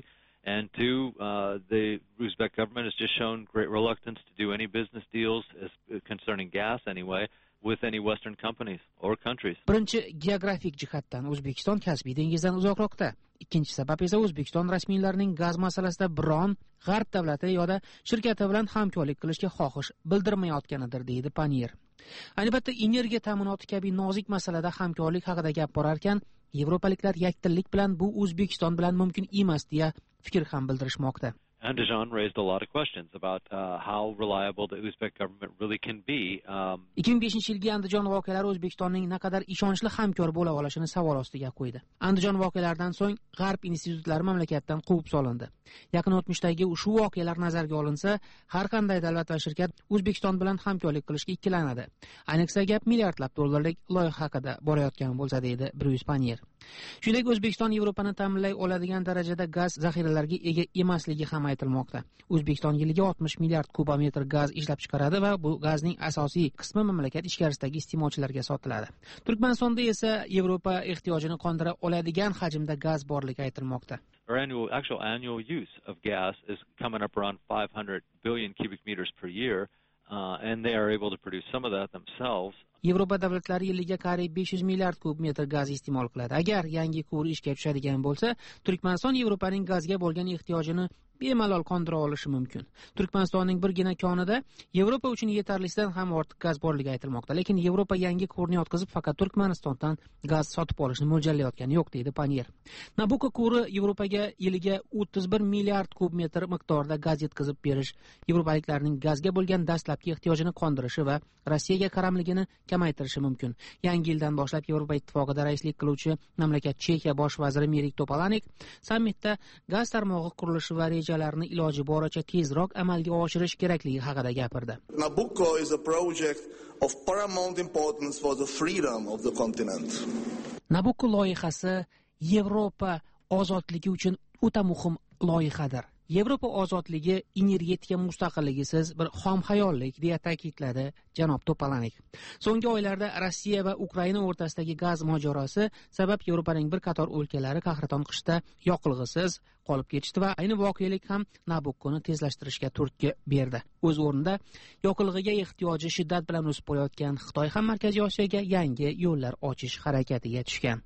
And two, uh, the Uzbek government has just shown great reluctance to do any business deals as, concerning gas anyway with any Western companies or countries. Birinchi geografik jihatdan O'zbekiston Kaspiy dengizidan uzoqroqda. Ikkinchi sabab esa O'zbekiston rasmiylarining gaz masalasida biron g'arb davlati yoki shirkati bilan hamkorlik qilishga xohish bildirmayotganidir, deydi Panier. Ayni paytda energiya ta'minoti kabi nozik masalada hamkorlik haqida gap borarkan, yevropaliklar yakdillik bilan bu O'zbekiston bilan mumkin emas deya fikr ham bildirishmoqda. Andijan raised a lot of questions about uh, how reliable the Uzbek government really can be. Um, ikki ming beshinchi yilgi Andijon voqealari O'zbekistonning naqadar ishonchli hamkor bo'la olishini savol ostiga qo'ydi. Andijon voqealaridan so'ng G'arb institutlari mamlakatdan quvib solindi. Yaqin o'tmishdagi shu voqealar nazarga olinsa, har qanday davlat va shirkat O'zbekiston bilan hamkorlik qilishga ikkilanadi. Ayniqsa gap milliardlab dollarlik loyiha haqida borayotgan bo'lsa, deydi Bruce Panier. Shuningdek, O'zbekiston Yevropani ta'minlay oladigan darajada gaz zaxiralariga ega emasligi ham aytilmoqda. O'zbekiston yiliga oltmish milliard kubometr gaz ishlab chiqaradi va bu gazning asosiy qismi mamlakat ichkarisidagi iste'molchilarga sotiladi. Turkmanistonda esa Yevropa ehtiyojini qondira oladigan hajmda gaz borligi aytilmoqda. Our annual, actual annual use of gas is coming up around five hundred billion cubic meters per year, uh, and they are able to produce some of that themselves. Yevropa davlatlari yiliga qariyb besh yuz milliard kub metr gaz iste'mol qiladi. Agar yangi quvur ishga tushadigan bo'lsa, Turkmaniston Yevropaning gazga bo'lgan ehtiyojini bemalol qondira olishi mumkin. Turkmanistonning birgina konida Yevropa uchun yetarlisidan ham ortiq gaz borligi aytilmoqda, lekin Yevropa yangi quvurni yotqizib faqat Turkmanistondan gaz sotib olishni mo'ljallayotgani yo'q, deydi Panier. Nabucco quvuri Yevropaga yiliga o'ttiz bir milliard kub metr miqdorida gaz yetkazib berish, yevropaliklarning gazga bo'lgan dastlabki ehtiyojini qondirishi va Rossiyaga qaramligini kamaytirishi mumkin. Yangi yildan boshlab Yevropa ittifoqida raislik qiluvchi mamlakat Chexiya bosh vaziri Merik Topolanek sammitda gaz tarmog'i qurilishi va rejalarini iloji boricha tezroq amalga oshirish kerakligi haqida gapirdi. Nabucco is a project of paramount importance for the freedom of the continent. Nabucco loyihasi Yevropa ozodligi uchun o'ta muhim loyihadir. Yevropa ozodligi energetika mustaqilligisiz bir xom xayollik, deya ta'kidladi janob Topolanek. So'nggi oylarda Rossiya va Ukraina o'rtasidagi gaz mojarosi sabab Yevropaning bir qator o'lkalari qahraton qishda yoqilg'isiz qolib ketishdi va ayni voqelik ham Nabucconi tezlashtirishga turtki berdi. O'z o'rnida yoqilg'iga ehtiyoji shiddat bilan o'sib borayotgan Xitoy ham Markaziy Osiyoga yangi yo'llar ochish harakatiga tushgan.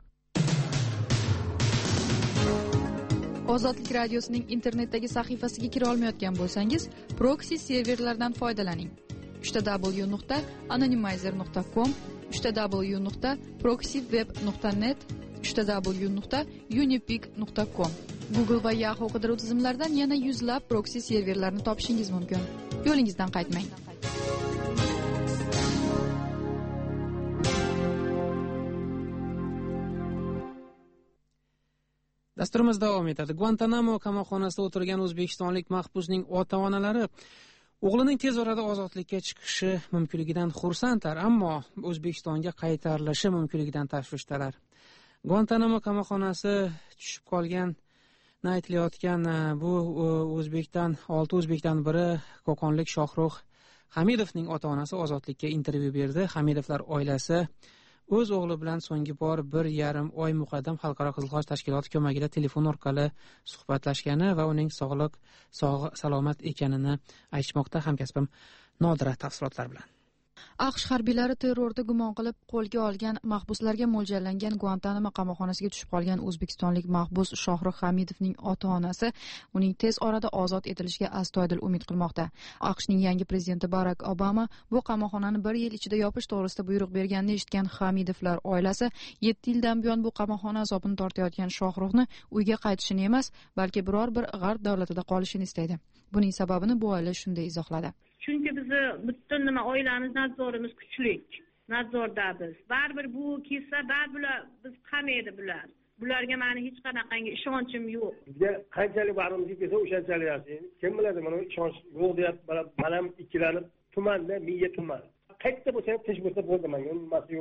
Ozodlik radiosining internetdagi sahifasiga kira olmayotgan bo'lsangiz, proxy serverlardan foydalaning. uch w nuqta anonymizer nuqta com, uch w nuqta proxyweb nuqta net, uch w nuqta unipic nuqta com. Google va Yahoo qidiruv tizimlaridan yana yuzlab proxy serverlarni topishingiz mumkin. Yo'lingizdan qaytmang. Dasturimiz davom etadi. Guantanamo qamoqxonasida o'tirgan o'zbekistonlik mahbusning ota-onalari o'g'lining tez orada ozodlikka chiqishi mumkinligidan xursandlar, ammo O'zbekistonga qaytarilishi mumkinligidan tashvishdalar. Guantanamo qamoqxonasi tushib qolgan aytilayotgan bu o'zbekdan olti o'zbekdan biri Qo'qonlik Shohrux Hamidovning ota-onasi ozodlikka intervyu berdi. Hamidovlar oilasi o'z o'g'li bilan so'nggi bor bir yarim oy muqaddam Xalqaro Qizil Xoch tashkiloti ko'magida telefon orqali suhbatlashgani va uning sog'lik, sog' salomat ekanini aytmoqda. Hamkasbim Nodira tafsilotlar bilan. AQSh harbiylari terrorda gumon qilib qo'lga olgan mahbuslarga mo'ljallangan Guantanamo qamoqxonasiga tushib qolgan o'zbekistonlik mahbus Shohrux Hamidovning ota-onasi uning tez orada ozod etilishiga astoydil umid qilmoqda. AQShning yangi prezidenti Barak Obama bu qamoqxonani bir yil ichida yopish to'g'risida buyruq berganini eshitgan Hamidovlar oilasi yetti yildan buyon bu qamoqxona azobini tortayotgan Shohruxni uyga qaytishini emas, balki biror bir g'arb davlatida qolishini istaydi. Buning sababini bu oila shunday izohladi. Chunki bizni butun nima oilamiz nadzorimiz kuchli. Nadzordamiz. Baribir bu kelsa, baribir biz qamaydi bular. Bularga meni hech qanaqangi ishonchim yo'q. Bizga qanchalik barimiz kelsa o'shanchalik yaxshi. Kim biladi, mana ishonch yo'q deyapti. Men ham ikkilanib, tumanda miya tuman. Qayerda bo'lsa ham tinch bo'lsa bo'ldi, menga nimasi yo'q.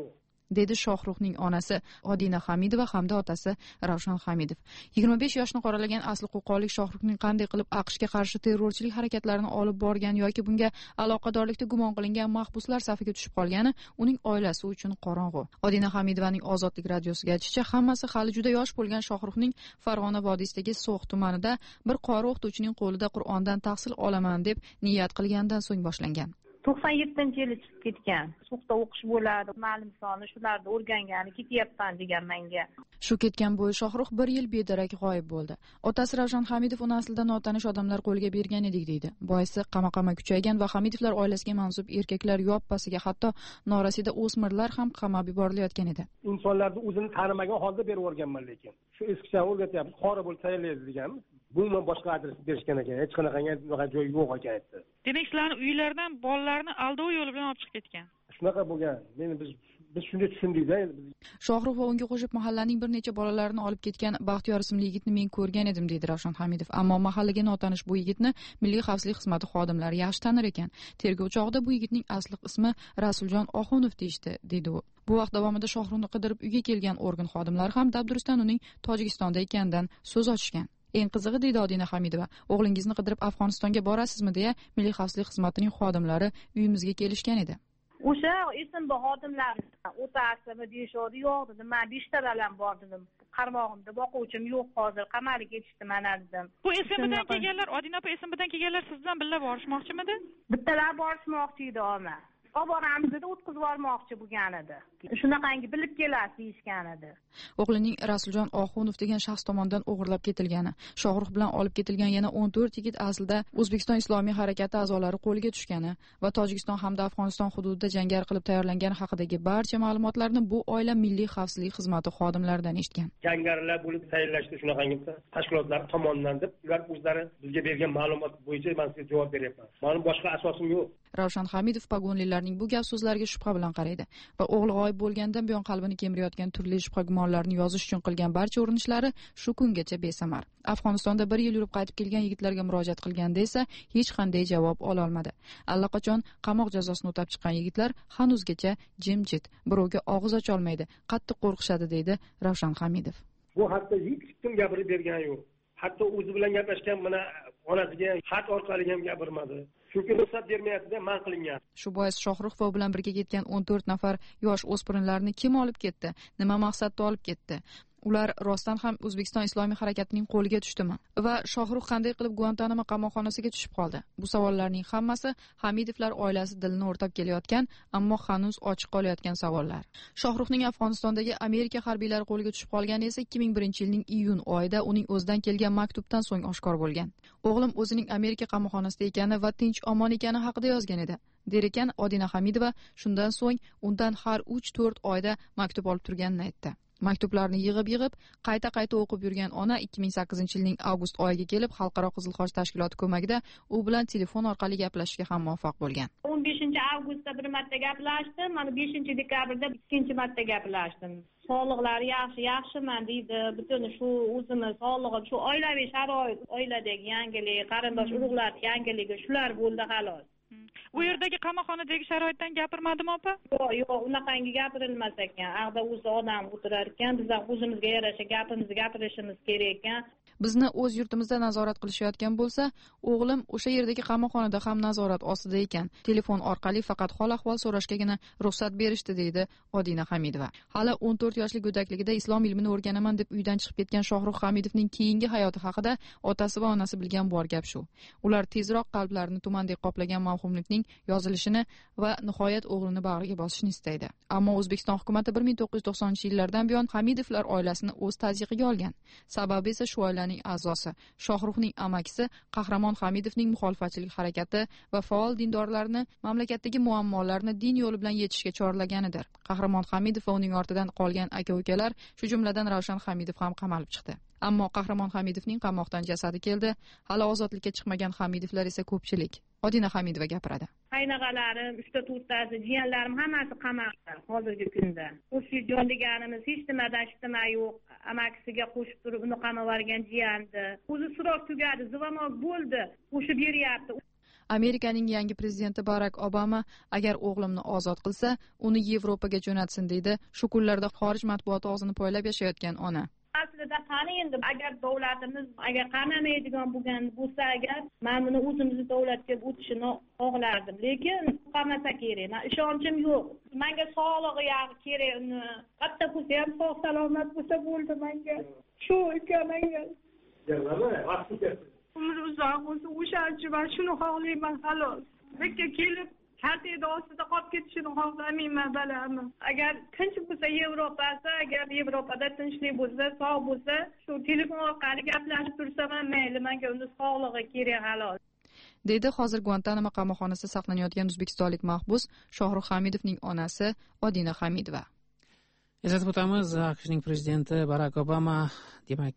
dedi Shohruxning onasi Odina Hamidova hamda otasi Ravshan Hamidov. yigirma besh yoshni qoralagan asli qo'qonlik Shohruxning qanday qilib AQShga qarshi terrorchilik harakatlarini olib borgan yoki bunga aloqadorlikda gumon qilingan mahbuslar safiga tushib qolgani uning oilasi uchun qorong'u. Odina Hamidovaning Ozodlik radiosiga aytishicha, hammasi hali juda yosh bo'lgan Shohruxning Farg'ona vodiysidagi So'x tumanida bir qori o'qituvchining qo'lida Qur'ondan tahsil olaman deb niyat qilgandan so'ng boshlangan. to'qson yettinchi yili chiqib ketgan. So'xda o'qish bo'ladi, ma'lum soni shularni o'rgangani ketyapman degan menga. Shu ketgan bo'yi Shohrux bir yil bedarak g'oyib bo'ldi. Otasi Ravshan Hamidov uni aslida notanish odamlar qo'liga bergan edik deydi. Boisi qama-qama kuchaygan va Hamidovlar oilasiga mansub erkaklar yoppasiga hatto norasida o'smirlar ham qamab yuborilayotgan edi. Insonlarni o'zini tanimagan holda berib o'rganman, lekin shu eskicha o'rgatyapmiz, qora bo'lib tayyorlaydi deganmiz. Bundan boshqa adres berishgan ekan, hech qanaqangi bunaqa joy yo'q ekan aytdi. Demak, sizlarni uylaridan bolalarni aldov yo'li bilan olib chiqib ketgan. Shunaqa bo'lgan. Meni biz biz shunday tushundik-da. Shohrux va unga qo'shib mahallaning bir necha bolalarini olib ketgan Baxtiyor ismli yigitni men ko'rgan edim, deydi Ravshan Hamidov. Ammo mahallaga notanish bu yigitni Milliy xavfsizlik xizmati xodimlari yaxshi tanir ekan. Tergov chog'ida bu yigitning asli ismi Rasuljon Oxunov deyishdi, deydi u. Bu vaqt davomida Shohruxni qidirib uyga kelgan organ xodimlari ham dabdurustdan uning Tojikistonda ekanidan so'z ochishgan. Eng qizig'i, deydi Odina Hamidova, o'g'lingizni qidirib Afg'onistonga borasizmi deya Milliy xavfsizlik xizmatining xodimlari uyimizga kelishgan edi. O'sha esimda xodimlar o'tasimi deyishadi, yo'q dedim. Men beshtadan bor dedim. Qarmog'imda boquvchim yo'q hozir, qamalga ketishdi mana dedim. Bu esimdan kelganlar, Odina opa esimdan kelganlar siz bilan birga borishmoqchimidi? Bittalar borishmoqchi edi ona. Oboramiz dedi, o'tkazib yubormoqchi bo'lgan edi. Shunaqangi bilib kelasiz deyishgan edi. O'g'lining Rasuljon Oxunov degan shaxs tomonidan o'g'irlab ketilgani, Shohrux bilan olib ketilgan yana o'n to'rt yigit aslida O'zbekiston Islomiy harakati a'zolari qo'liga tushgani va Tojikiston hamda Afg'oniston hududida jangari qilib tayyorlangani haqidagi barcha ma'lumotlarni bu oila Milliy xavfsizlik xizmati xodimlaridan eshitgan. Jangarilar bo'lib tayyorlashdi shunaqangi tashkilotlar tomonidan deb ular o'zlari bizga bergan ma'lumot bo'yicha men sizga javob beryapman. Mening boshqa asosim yo'q. Ravshan Hamidov pagonlilarning bu gap so'zlariga shubha bilan qaraydi va o'g'li g'oyib bo'lgandan buyon qalbini kemirayotgan turli shubha gumonlarni yozish uchun qilgan barcha urinishlari shu kungacha besamar. Afg'onistonda bir yil yurib qaytib kelgan yigitlarga murojaat qilganda esa hech qanday javob ola olmadi. Allaqachon qamoq jazosini o'tab chiqqan yigitlar hanuzgacha jimjit, birovga og'iz ocha olmaydi, qattiq qo'rqishadi, deydi Ravshan Hamidov. Bu haqda hech kim gapirib bergani yo'q. Hatto o'zi bilan gaplashgan mana onasiga xat orqali ham gapirmadi. Chunki ruxsat bermayapti-da, man qilingan. Shu bois Shohrux va bilan birga ketgan o'n to'rt nafar yosh o'spirinlarni kim olib ketdi? Nima maqsadda olib ketdi? Ular rostdan ham O'zbekiston Islomiy harakatining qo'liga tushdimi? Va Shohrux qanday qilib Guantanamo qamoqxonasiga tushib qoldi? Bu savollarning hammasi Hamidovlar oilasi dilini o'rtab kelayotgan, ammo hanuz ochiq qolayotgan savollar. Shohruxning Afg'onistondagi Amerika harbiylari qo'liga tushib qolgani esa ikki ming birinchi yilning iyun oyida uning o'zidan kelgan maktubdan so'ng oshkor bo'lgan. O'g'lim o'zining Amerika qamoqxonasida ekani va tinch omon ekani haqida yozgan edi, der ekan Odina Hamidova. Shundan so'ng undan har uch to'rt oyda maktub olib turganini aytdi. Maktublarni yig'ib-yig'ib, qayta-qayta o'qib yurgan ona ikki ming sakkizinchi yilning avgust oyiga kelib, Xalqaro Qizil Xoch tashkiloti ko'magida u bilan telefon orqali gaplashishga ham muvaffaq bo'lgan. o'n beshinchi avgustda bir marta gaplashdim, mana beshinchi dekabrda ikkinchi marta gaplashdim. Sog'liqlari yaxshi, yaxshiman deydi. Butun shu o'zimiz sog'lig'i, shu oilaviy sharoit, oiladagi yangilik, qarindosh urug'lar yangiligi shular bo'ldi xolos. U yerdagi qamoqxonadagi sharoitdan gapirmadimi opa? Yo'q, yo'q, unaqangi gapirilmas ekan. Aqda o'zi odam o'tirar ekan, biz ham o'zimizga yarasha gapimizni gapirishimiz kerak ekan. Bizni o'z yurtimizda nazorat qilishayotgan bo'lsa, o'g'lim o'sha yerdagi qamoqxonada ham nazorat ostida ekan. Telefon orqali faqat hol ahvol so'rashgagina ruxsat berishdi, deydi Odina Hamidova. Hali o'n to'rt yoshlik go'dakligida islom ilmini o'rganaman deb uydan chiqib ketgan Shohrux Hamidovning keyingi hayoti haqida otasi va onasi bilgan bor gap shu. Ular tezroq qalblarini tumandek qoplagan mavhumlikning yozilishini va nihoyat o'g'lini bag'riga bosishni istaydi. Ammo O'zbekiston hukumatı bir ming to'qqiz yuz to'qsoninchi yillardan buyon Hamidovlar oilasini o'z tazyiqiga olgan. Sababi esa shu oilaning a'zosi, Shohruxning amakisi Qahramon Hamidovning muxolifatchilik harakati va faol dindorlarni mamlakatdagi muammolarni din yo'li bilan yechishga chorlaganidir. Qahramon Hamidov va uning ortidan qolgan aka-ukalar, shu jumladan Ravshan Hamidov ham qamalib chiqdi. Ammo Qahramon Hamidovning qamoqdan jasadi keldi. Hali ozodlikka chiqmagan Hamidovlar esa ko'pchilik. Odina Hamidova gapiradi. Qaynog'alarim, uchta to'rttasi, jiyanlarim hammasi qamoqda hozirgi kunda. O'sha deganimiz hech nimadan hech nima yo'q. Amakisiga qo'shib turib uni qamab yuborgan jiyandi. O'zi so'roq tugadi, zivonok bo'ldi. O'sha beryapti. Amerikaning yangi prezidenti Barak Obama agar o'g'limni ozod qilsa, uni Yevropaga jo'natsin deydi shu kunlarda xorij matbuoti og'zini poylab yashayotgan ona. Aslida qani endi agar davlatimiz agar qaramaydigan bo'lgan bo'lsa agar men buni o'zimizni davlatga o'tishini xohlardim, lekin qamasa kerak. Men ishonchim yo'q. Menga sog'lig'i yaxshi kerak, uni katta bo'lsa ham sog' salomat bo'lsa bo'ldi menga. Shu ekan menga. Umr uzoq bo'lsa o'shancha men shuni xohlayman xolos. Bekka kelib Kartiyada ostida qolib ketishini xohlamayman balami. Agar tinch bo'lsa Yevropasi, agar Yevropada tinchlik bo'lsa, sog' bo'lsa, shu telefon orqali gaplashib tursam ham mayli, menga uni sog'lig'i kerak xolos. Deydi hozir Guantanamo qamoqxonasida saqlanayotgan o'zbekistonlik mahbus Shohrux Hamidovning onasi Odina Hamidova. Eslatib o'tamiz, AQShning prezidenti Barak Obama demak,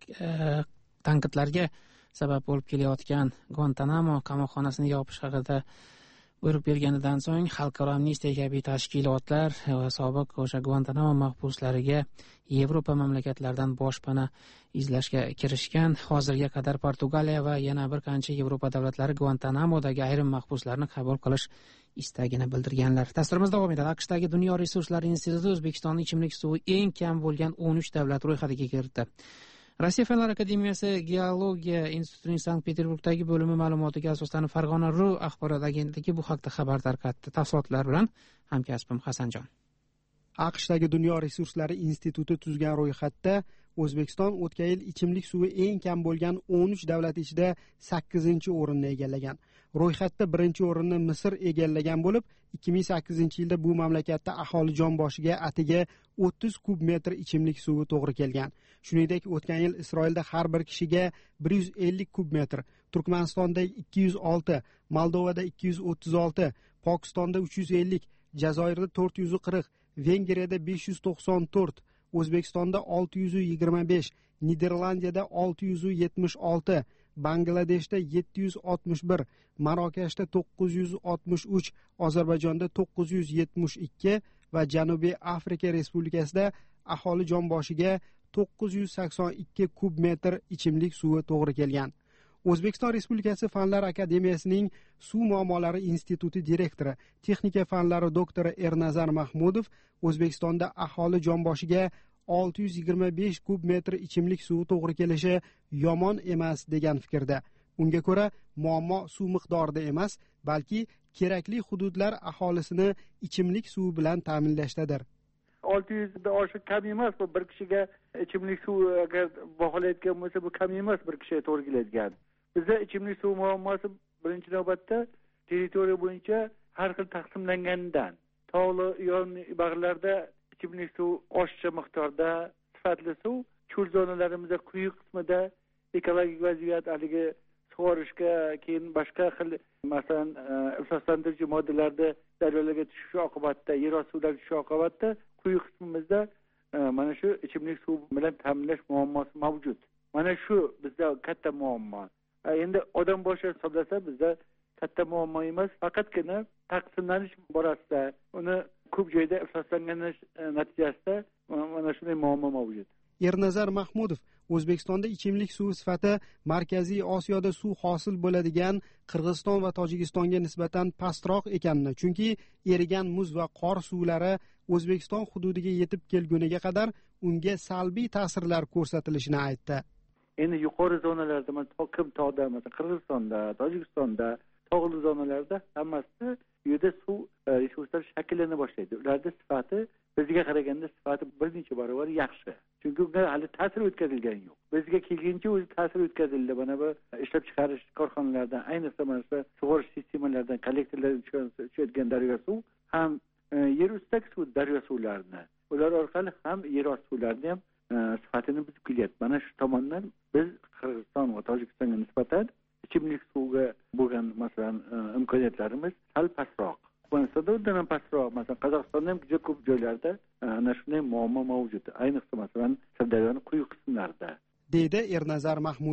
tanqidlarga sabab bo'lib kelayotgan Guantanamo qamoqxonasini yopish haqida buyruq berganidan so'ng Xalqaro amnistiya kabi tashkilotlar va sobiq o'sha Guantanamo mahbuslariga Yevropa mamlakatlaridan boshpana izlashga kirishgan. Hozirga qadar Portugaliya va yana bir qancha Yevropa davlatlari Guantanamodagi ayrim mahbuslarni qabul qilish istagini bildirganlar. Dasturimiz davom etadi. AQShdagi Dunyo resurslari instituti O'zbekistonning ichimlik suvi eng kam bo'lgan o'n uch davlat ro'yxatiga kiritdi. Rossiya Fanlar akademiyasi Geologiya institutining Sankt-Peterburgdagi bo'limi ma'lumotiga asosan Farg'ona.ru axborot agentligi bu haqda xabar tarqatdi. Tafsilotlar bilan hamkasbim Hasanjon. AQShdagi Dunyo resurslari instituti tuzgan ro'yxatda O'zbekiston o'tgan yil ichimlik suvi eng kam bo'lgan o'n uch davlat ichida sakkizinchi o'rinni egallagan. Ro'yxatda birinchi o'rinni Misr egallagan bo'lib, ikki ming sakkizinchi yilda bu mamlakatda aholi jon boshiga atiga o'ttiz kub metr ichimlik suvi to'g'ri kelgan. Shuningdek, o'tgan yil Isroilda har bir kishiga bir yuz ellik kub metr, Turkmanistonda ikki yuz olti, Moldovada ikki yuz o'ttiz olti, Pokistonda uch yuz ellik, Jazoirda to'rt yuz qirq, Vengriyada besh yuz to'qson to'rt, O'zbekistonda olti yuz yigirma besh, Niderlandiyada olti yuz yetmish olti, Bangladeshda yetti yuz oltmish bir, Marokashda to'qqiz yuz oltmish uch, Ozarbayjonda to'qqiz yuz yetmish ikki va Janubiy Afrika Respublikasida aholi jon boshiga to'qqiz yuz sakson ikki kub metr ichimlik suvi to'g'ri kelgan. O'zbekiston Respublikasi Fanlar akademiyasining Suv muammolari instituti direktori, texnika fanlari doktori Ernazar Mahmudov O'zbekistonda aholi jon boshiga olti yuz yigirma besh kub metr ichimlik suvi to'g'ri kelishi yomon emas degan fikrda. Unga ko'ra, muammo suv miqdorida emas, balki kerakli hududlar aholisini ichimlik suvi bilan ta'minlashdadir. olti yuzdan oshiq kam emas, bu bir kishiga ichimlik suvi agar baholayotgan bo'lsa, bu kam emas bir kishiga to'g'ri keladigan. Bizda ichimlik suvi muammosi birinchi navbatda territoriya bo'yicha har xil taqsimlanganidan, tog'li yon bag'rlarda ichimlik suv oshiqcha miqdorda, sifatli suv cho'l zonalarimizda quyi qismida ekologik vaziyat haligi sug'orishga, keyin boshqa xil masalan ifloslantiruvchi moddalarda daryolarga tushishi oqibatida, yer osti suvlariga tushishi oqibatida quyi qismimizda mana shu ichimlik suv bilan ta'minlash muammosi mavjud. Mana shu bizda katta muammo. Endi odam boshi hisoblasa bizda katta muammo emas, faqatgina taqsimlanish borasida uni ko'p joyda ifloslangani natijasida mana shunday muammo mavjud. Ernazar Mahmudov O'zbekistonda ichimlik suvi sifati Markaziy Osiyoda suv hosil bo'ladigan Qirg'iziston va Tojikistonga nisbatan pastroq ekanini, chunki erigan muz va qor suvlari O'zbekiston hududiga yetib kelguniga qadar unga salbiy ta'sirlar ko'rsatilishini aytdi. Endi yuqori zonalarda, Tokim tog'da, masalan Qirg'izistonda, Tojikistonda, tog'li zonalarda hammasida bu yerda suv resurslari shakllana boshlaydi. Ularda sifati bizga qaraganda sifati bir necha barobar yaxshi. Chunki unga hali ta'sir o'tkazilgani yo'q. Bizga kelguncha o'zi ta'sir o'tkazildi. Mana bu ishlab chiqarish korxonalaridan, ayniqsa mana shu sug'orish sistemalaridan kollektorlarga tushayotgan daryo suv ham yer ustidagi suv, daryo suvlarini, ular orqali ham yer osti suvlarini ham sifatini buzib kelyapti. Mana shu tomondan biz Qirg'iziston va Tojikistonga nisbatan ichimlik suvga bo'lgan masalan imkoniyatlarimiz sal pastroq. Afg'onistonda undan pastroq, masalan Qozog'istonda ham juda ko'p joylarda ana shunday muammo mavjud. Ayniqsa masalan Sirdaryoning quyi qismlarida. Deydi Ernazar Mahmudov.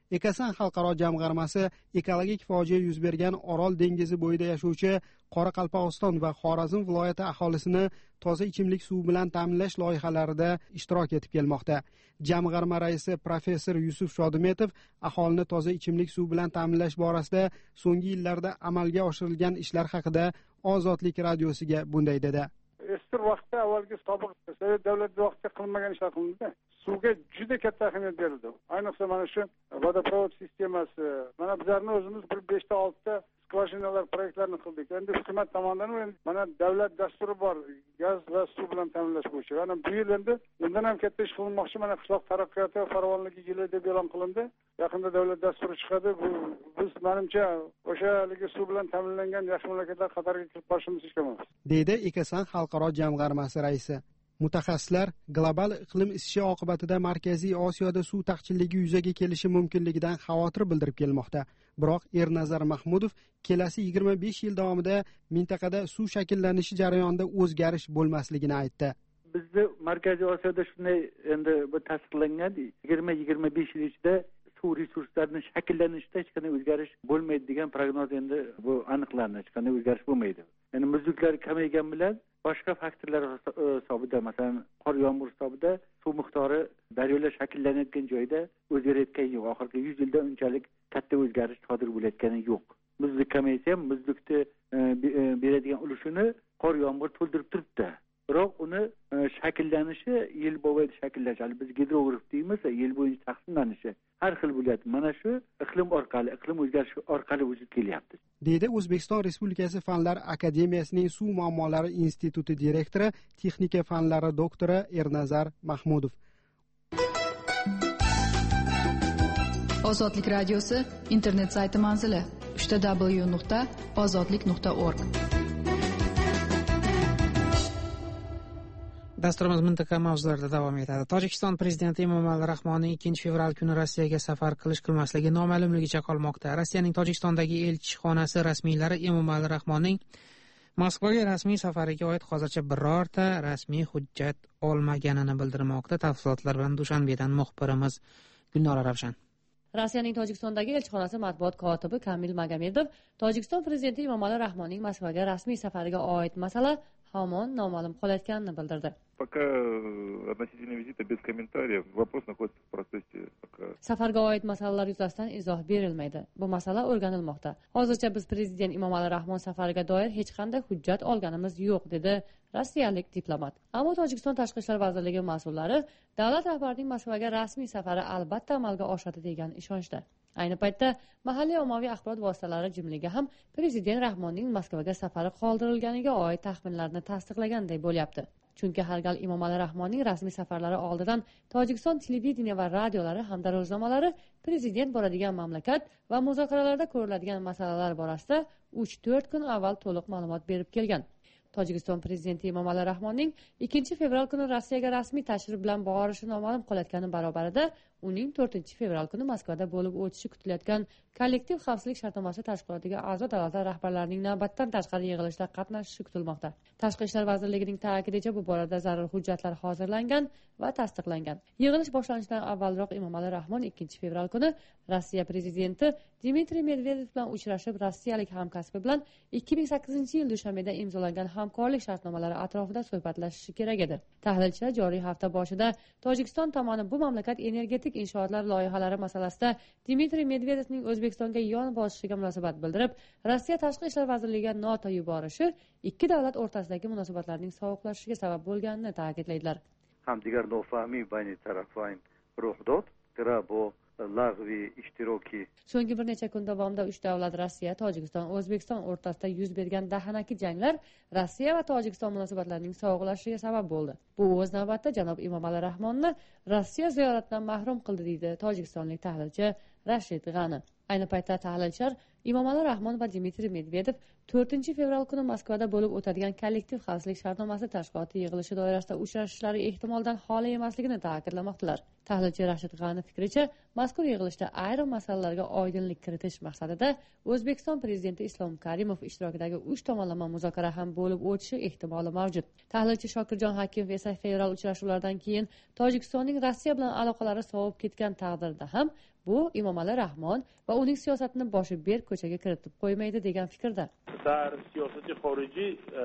Ekasan xalqaro jamg'armasi ekologik fojia yuz bergan Orol dengizi bo'yida yashovchi Qoraqalpog'iston va Xorazm viloyati aholisini toza ichimlik suvi bilan ta'minlash loyihalarida ishtirok etib kelmoqda. Jamg'arma raisi professor Yusuf Shodimetov aholini toza ichimlik suvi bilan ta'minlash borasida so'nggi yillarda amalga oshirilgan ishlar haqida Ozodlik radiosiga bunday dedi. Eski vaqtda avvalgi sobiq Sovet davlati vaqtida qilinmagan ishlar qilindi. Suvga juda katta ahamiyat berildi. Ayniqsa mana shu vodoprovod sistemasi, mana bizlarning o'zimiz bir besh ta olti ta skvajinalar proyektlarini qildik. Endi hukumat tomonidan mana davlat dasturi bor, gaz va suv bilan ta'minlash bo'yicha. Mana bu yil endi bundan ham katta ish qilinmoqchi. Mana qishloq taraqqiyoti va farovonligi yili deb e'lon qilindi. Yaqinda davlat dasturi chiqadi. Bu biz menimcha o'sha haligi suv bilan ta'minlangan yaxshi mamlakatlar qatoriga kirib borishimiz ishlaymiz. Deydi Ekasan xalqaro jamg'armasi raisi. Mutaxassislar global iqlim isishi oqibatida Markaziy Osiyoda suv taqchilligi yuzaga kelishi mumkinligidan xavotir bildirib kelmoqda. Biroq Ernazar Mahmudov kelasi yigirma besh yil davomida mintaqada suv shakllanishi jarayonida o'zgarish bo'lmasligini aytdi. Bizda Markaziy Osiyoda shunday endi bu tasdiqlangan yigirma yigirma besh yil ichida suv resurslarining shakllanishida hech qanday o'zgarish bo'lmaydi degan prognoz endi bu aniqlandi. Hech qanday o'zgarish bo'lmaydi. Ya'ni muzliklar kamaygan bilan boshqa faktorlar hisobida, masalan, qor yomg'ir hisobida suv miqdori daryolar shakllanayotgan joyda o'zgarayotgani yo'q. Oxirgi yuz yilda unchalik katta o'zgarish sodir bo'layotgani yo'q. Muzlik kamaysa ham muzlikni beradigan ulushini qor yomg'ir to'ldirib turibdi. Biroq uni shakllanishi yil bo'yi shakllanishi, biz gidrograf deymiz, yil bo'yicha taqsimlanishi har xil bo'lyapti. Mana shu iqlim orqali, iqlim o'zgarishi orqali vujudga kelyapti. Deydi O'zbekiston Respublikasi Fanlar Akademiyasining Suv muammolari instituti direktori, texnika fanlari doktori Ernazar Mahmudov. Ozodlik radiosi internet sayti manzili w w w nuqta ozodlik nuqta org. Dasturimiz mintaqa mavzularida davom etadi. Tojikiston prezidenti Emomali Rahmonning ikkinchi fevral kuni Rossiyaga safar qilish qilmasligi noma'lumligicha qolmoqda. Rossiyaning Tojikistondagi elchixonasi rasmiylari Emomali Rahmonning Moskvaga rasmiy safariga oid hozircha birorta rasmiy hujjat olmaganini bildirmoqda. Tafsilotlar bilan Dushanbedan muxbirimiz Gulnora Ravshan. Rossiyaning Tojikistondagi elchixonasi matbuot kotibi Kamil Magomedov Tojikiston prezidenti Emomali Rahmonning Moskvaga rasmiy safariga oid masala hamon noma'lum qolayotganini bildirdi. Пока относительно визита без комментариев, вопрос находится в процессе. Safarga oid masalalar yuzasidan izoh berilmaydi. Bu masala o'rganilmoqda. Hozircha biz prezident Emomali Rahmon safariga doir hech qanday hujjat olganimiz yo'q, dedi rossiyalik diplomat. Ammo Tojikiston Tashqi ishlar vazirligi mas'ullari davlat rahbarining Moskvaga rasmiy safari albatta amalga oshadi degan ishonchda. Ayni paytda mahalliy ommaviy axborot vositalari jumlaga ham prezident Rahmonning Moskvaga safari qoldirilganiga oid taxminlarni tasdiqlaganday bo'lyapti. Chunki har gal Emomali Rahmonning rasmiy safarlari oldidan Tojikiston televideniya va radiolari hamda ro'znomalari prezident boradigan mamlakat va muzokaralarda ko'riladigan masalalar borasida uch to'rt kun avval to'liq ma'lumot berib kelgan. Tojikiston prezidenti Emomali Rahmonning ikkinchi fevral kuni Rossiyaga rasmiy tashrif bilan borishi noma'lum qolayotgani barobarida uning to'rtinchi fevral kuni Moskvada bo'lib o'tishi kutilayotgan kollektiv xavfsizlik shartnomasi tashkilotiga a'zo davlatlar rahbarlarining navbatdan tashqari yig'ilishda qatnashishi kutilmoqda. Tashqi ishlar vazirligining ta'kidicha bu borada zarur hujjatlar hozirlangan va tasdiqlangan. Yig'ilish boshlanishidan avvalroq Emomali Rahmon ikkinchi fevral kuni Rossiya prezidenti Dmitriy Medvedev bilan uchrashib, rossiyalik hamkasbi bilan ikki ming sakkizinchi yil Dushanbeda imzolangan hamkorlik shartnomalari atrofida suhbatlashishi kerak edi. Tahlilchilar joriy hafta boshida Tojikiston tomoni bu mamlakat energetik inshootlar loyihalari masalasida Dmitriy Medvedevning O'zbekistonga yon bosishiga munosabat bildirib, Rossiya Tashqi ishlar vazirligiga nota yuborishi ikki davlat o'rtasidagi munosabatlarning sovuqlashishiga sabab bo'lganini ta'kidlaydilar. همدیگر نافهمی بین طرفین رخ داد که با لغو اشتراکی So'nggi bir necha kun davomida uch davlat Rossiya, Tojikiston, O'zbekiston o'rtasida yuz bergan dahanaki janglar Rossiya va Tojikiston munosabatlarining sovuqlashishiga sabab bo'ldi. Bu o'z navbatida janob Emomali Rahmonni Rossiya ziyoratidan mahrum qildi, deydi tojikistonlik tahlilchi Rashid G'ani. Ayni paytda tahlilchilar Emomali Rahmon va Dmitriy Medvedev to'rtinchi fevral kuni Moskvada bo'lib o'tadigan kollektiv xavfsizlik shartnomasi tashkiloti yig'ilishi doirasida uchrashishlari ehtimoldan xoli emasligini ta'kidlamoqdalar. Tahlilchi Rashid G'ani fikricha, mazkur yig'ilishda ayrim masalalarga oydinlik kiritish maqsadida O'zbekiston prezidenti Islom Karimov ishtirokidagi uch tomonlama muzokara ham bo'lib o'tishi ehtimoli mavjud. Tahlilchi Shokirjon Hakimov esa fevral uchrashuvlaridan keyin Tojikistonning Rossiya bilan aloqalari sovib ketgan taqdirda ham bu Emomali Rahmon va uning siyosatini boshi berk ko'chaga kiritib qo'ymaydi degan fikrda. در سیاست خارجی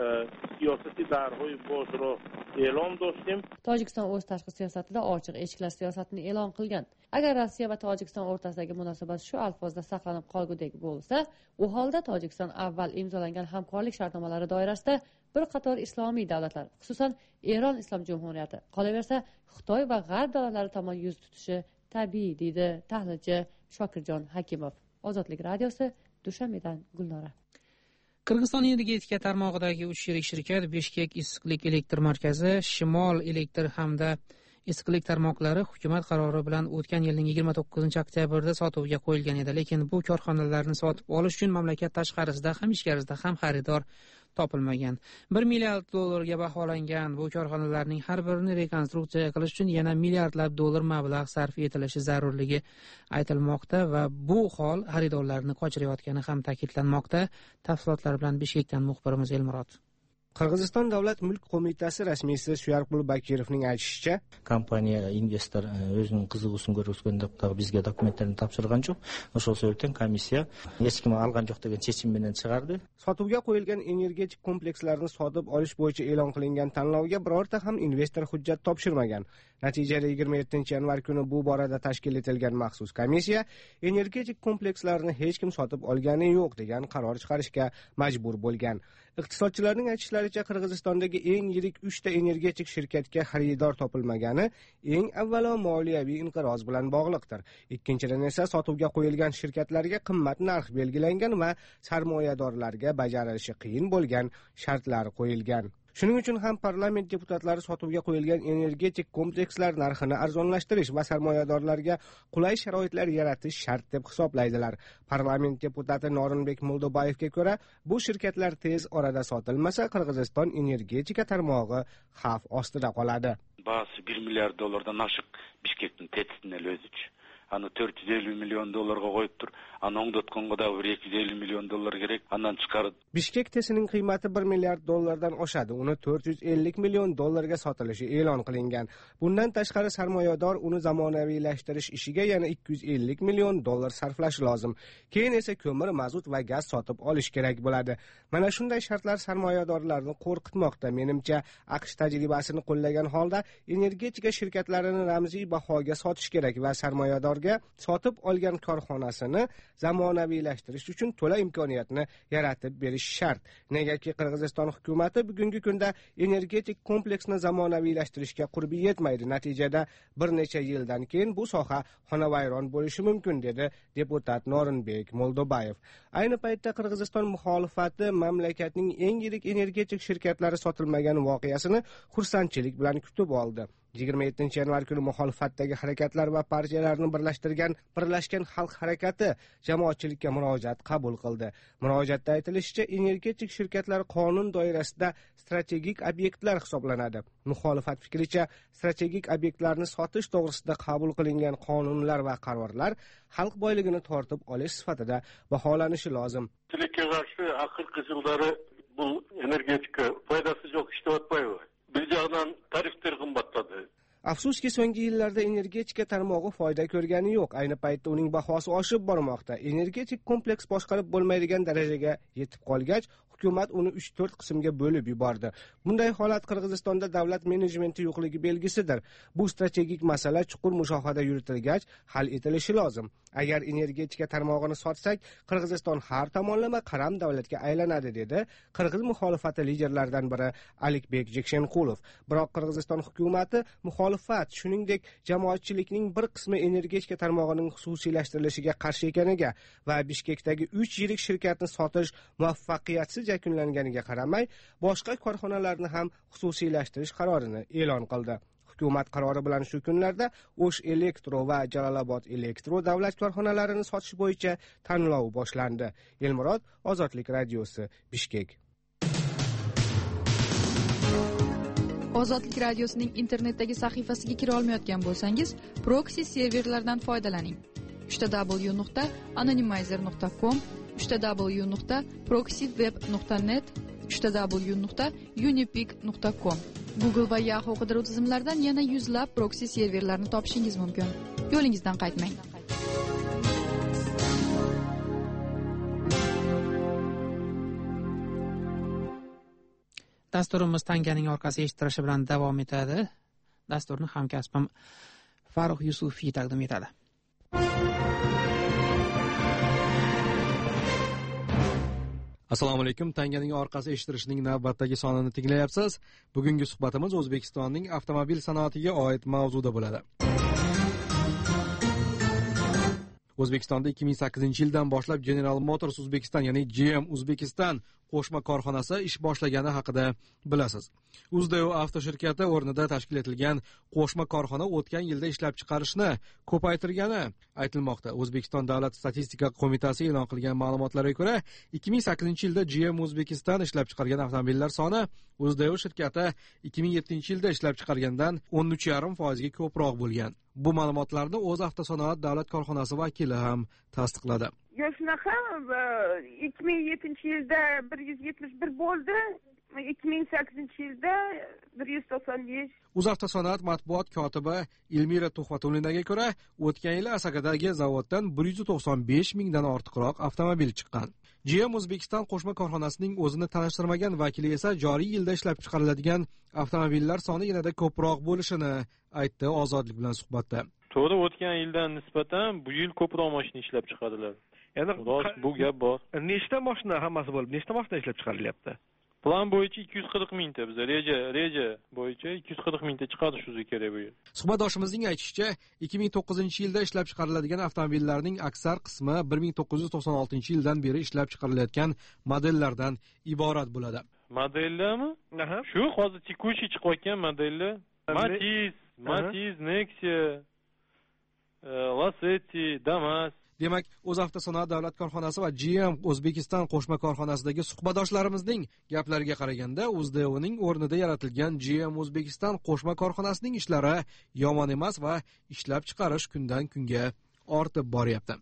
سیاست درهای باز را e'lon do'stim. Tojikiston o'z tashqi siyosatida ochiq eshiklar siyosatini e'lon qilgan. Agar Rossiya va Tojikiston o'rtasidagi munosabat shu alfozda saqlanib qolgudek bo'lsa, u holda Tojikiston avval imzolangan hamkorlik shartnomalari doirasida bir qator islomiy davlatlar, xususan Eron Islom Jumhuriyati, qolaversa Xitoy va G'arb davlatlari tomon yuz tutishi tabiiy, deydi tahlilchi Shokirjon Hakimov. Ozodlik radiosi, Dushanbedan Gulnora. Qirg'iziston energetika tarmog'idagi uch yirik shirkat Bishkek issiqlik elektr markazi, Shimol elektr hamda issiqlik tarmoqlari hukumat qarori bilan o'tgan yilning yigirma to'qqizinchi oktyabrda sotuvga qo'yilgan edi, lekin bu korxonalarni sotib olish uchun mamlakat tashqarisida ham ichkarisida ham xaridor topilmagan. bir milliard dollarga baholangan bu korxonalarning har birini rekonstruksiya qilish uchun yana milliardlab dollar mablag' sarf etilishi zarurligi aytilmoqda va bu hol xaridorlarni qochirayotgani ham ta'kidlanmoqda. Tafsilotlar bilan Bishkekdan muxbirimiz Elmurod. Qirg'iziston davlat mulk qo'mitasi rasmiysi Suyarqul Bakirovning aytishicha, kompaniya investor o'zining qiziquvini ko'rsatganda bizga dokumentlarni topshirgan yo'q. O'sha sababdan komissiya hech kim olgan yo'q degan chechim bilan chiqardi. Sotuvga qo'yilgan energetik komplekslarni sotib olish bo'yicha e'lon qilingan tanlovga birorta ham investor hujjat topshirmagan. Natijada yigirma yettinchi yanvar kuni bu borada tashkil etilgan maxsus komissiya energetik komplekslarni hech kim sotib olgani yo'q degan qaror chiqarishga majbur bo'lgan. Iqtisodchilarning aytishlaricha, Qirg'izistondagi eng yirik uchta energetik shirkatga xaridor topilmagani eng avvalo moliyaviy inqiroz bilan bog'liqdir. Ikkinchidan esa sotuvga qo'yilgan shirkatlarga qimmat narx belgilangan va sarmoyadorlarga bajarilishi qiyin bo'lgan shartlar qo'yilgan. Shuning uchun ham parlament deputatlari sotuvga qo'yilgan energetik komplekslar narxini arzonlashtirish va sarmoyadorlarga qulay sharoitlar yaratish shart deb hisoblaydilar. Parlament deputati Norinbek Muldobayevga ko'ra, bu shirkatlar tez orada sotilmasa, Qirg'iziston energetika tarmog'i xavf ostida qoladi. Bahsi bir milliard dollardan oshiq Bishkekning tetisini o'zichi. Ana to'rt yuz ellik million dollarga qo'yib tur. Ana o'ngdatqonga da bir ikki yuz ellik million dollar kerak. Andan chiqarib. Bishkek tesining qiymati bir milliard dollardan oshadi. Uni to'rt yuz ellik million dollarga sotilishi e'lon qilingan. Bundan tashqari sarmoyador uni zamonaviylashtirish ishiga yana ikki yuz ellik million dollar sarflashi lozim. Keyin esa ko'mir, mazut va gaz sotib olish kerak bo'ladi. Mana shunday shartlar sarmoyadorlarni qo'rqitmoqda. Menimcha, AQSh tajribasini qo'llagan holda energetika shirkatlarini ramziy bahoga sotish kerak va sarmoyador sotib olgan korxonasini zamonaviylashtirish uchun to'la imkoniyatni yaratib berish shart. Negaki Qirg'iziston hukumati bugungi kunda energetik kompleksni zamonaviylashtirishga qurbi yetmaydi. Natijada bir necha yildan keyin bu soha xonavayron bo'lishi mumkin, dedi deputat Norinbek Muldobayev. Ayni paytda Qirg'iziston muxolifati mamlakatning eng yirik energetik shirkatlari sotilmagan voqeasini xursandchilik bilan kutib oldi. yigirma yettinchi yanvar kuni muxolifatdagi harakatlar va partiyalarni birlashtirgan Birlashgan xalq harakati jamoatchilikka murojaat qabul qildi. Murojaatda aytilishicha, energetik shirkatlar qonun doirasida strategik obyektlar hisoblanadi. Muxolifat fikricha, strategik obyektlarni sotish to'g'risida qabul qilingan qonunlar va qarorlar xalq boyligini tortib olish sifatida baholanishi lozim. Tilakka qarshi aql qizillari bu energetika foydasi yo'q ishlayotmaydi. Bir yandan tariflar qimmatladı. Afsuski, so'nggi yillarda energetika tarmog'i foyda ko'rgani yo'q. Ayni paytda uning bahosi oshib bormoqda. Energetik kompleks boshqarib bo'lmaydigan darajaga yetib qolgach, hukumat uni uch to'rt qismga bo'lib yubordi. Bunday holat Qirg'izistonda davlat menejmenti yo'qligi belgisidir. Bu strategik masala chuqur mushohada yuritilgach hal etilishi lozim. Agar energetika tarmog'ini sotsak, Qirg'iziston har tomonlama qaram davlatga aylanadi, dedi Qirg'iz muxolifati liderlaridan biri Alikbek Jekshenqulov. Biroq Qirg'iziston hukumati muxolifat, shuningdek jamoatchilikning bir qismi energetika tarmog'ining xususiylashtirilishiga qarshi ekaniga va Bishkekdagi uch yirik shirkatni sotish muvaffaqiyatsiz yakunlanganiga qaramay, boshqa korxonalarni ham xususiylashtirish qarorini e'lon qildi. Hukumat qarori bilan shu kunlarda O'sh Elektro va Jalolobod Elektro davlat korxonalarini sotish bo'yicha tanlov boshlandi. Elmurod, Ozodlik radiosi, Bishkek. Ozodlik radiosining internetdagi sahifasiga kira olmayotgan bo'lsangiz, proksi serverlardan foydalaning. uch w nuqta anonymizer nuqta com, uch w nuqta proxyweb nuqta net, uch w nuqta unipic nuqta com. Google va Yahoo qidiruv tizimlaridan yana yuzlab proksi serverlarni topishingiz mumkin. Yo'lingizdan qaytmang. Dasturimiz tanganing orqasi eshitilishi bilan davom etadi. Dasturni hamkasbim Farruh Yusufiy taqdim etadi. Assalomu alaykum. Tanganing orqasi eshittirishning navbatdagi sonini tinglayapsiz. Bugungi suhbatimiz O'zbekistonning avtomobil sanoatiga oid mavzuda bo'ladi. O'zbekistonda ikki ming sakkizinchi yildan boshlab General Motors Uzbekistan, ya'ni G M Uzbekistan qo'shma korxonasi ish boshlagani haqida bilasiz. Uzdeo avto shirkati o'rnida tashkil etilgan qo'shma korxona o'tgan yilda ishlab chiqarishni ko'paytirgani aytilmoqda. O'zbekiston Davlat statistika qo'mitasi e'lon qilgan ma'lumotlarga ko'ra, ikki ming sakkizinchi yilda G M Uzbekistan ishlab chiqargan avtomobillar soni Uzdeo shirkati ikki ming yettinchi yilda ishlab chiqargandan o'n uch nuqta besh foizga ko'proq bo'lgan. Bu ma'lumotlarni O'z avtosanoat davlat korxonasi vakili ham tasdiqladi. Yo, shunaqa, ikki ming yettinchi yilda bir yuz yetmish bir bo'ldi, ikki ming sakkizinchi yilda bir yuz to'qson besh. O'z avtosanoat matbuot kotibi Ilmira Tuhvatulinaga ko'ra, o'tgan yil Asakadagi zavoddan bir yuz to'qson besh mingdan ortiqroq avtomobil chiqqan. G M O'zbekiston qo'shma korxonasining o'zini tanishtirmagan vakili esa joriy yilda ishlab chiqariladigan avtomobillar soni yanada ko'proq bo'lishini aytdi Ozodlik bilan suhbatda. To'g'ri, o'tgan yildan nisbatan bu yil ko'proq mashina ishlab chiqadilar. Endi rost bu gap bor. Nechta mashina hammasi bo'lib, nechta mashina ishlab chiqarilyapti? Plan bo'yicha ikki yuz qirq mingta, biz reja, reja bo'yicha ikki yuz qirq mingta chiqarishimiz kerak bu yil. Suhbatdoshimizning aytishicha, ikki ming to'qqizinchi yilda ishlab chiqariladigan avtomobillarning aksar qismi bir ming to'qqiz yuz to'qson oltinchi yildan beri ishlab chiqarilayotgan modellardan iborat bo'ladi. Modellarmi? Shu hozir tekushi chiqayotgan modellar. Matiz, Matiz, Nexia, Lacetti, Damas. Demak, O'z avtosanoat davlat korxonasi va G M O'zbekiston qo'shma korxonasidagi suhbatdoshlarimizning gaplariga qaraganda, Uzdeoning o'rnida yaratilgan G M O'zbekiston qo'shma korxonasining ishlari yomon emas va ishlab chiqarish kundan kunga ortib boryapti.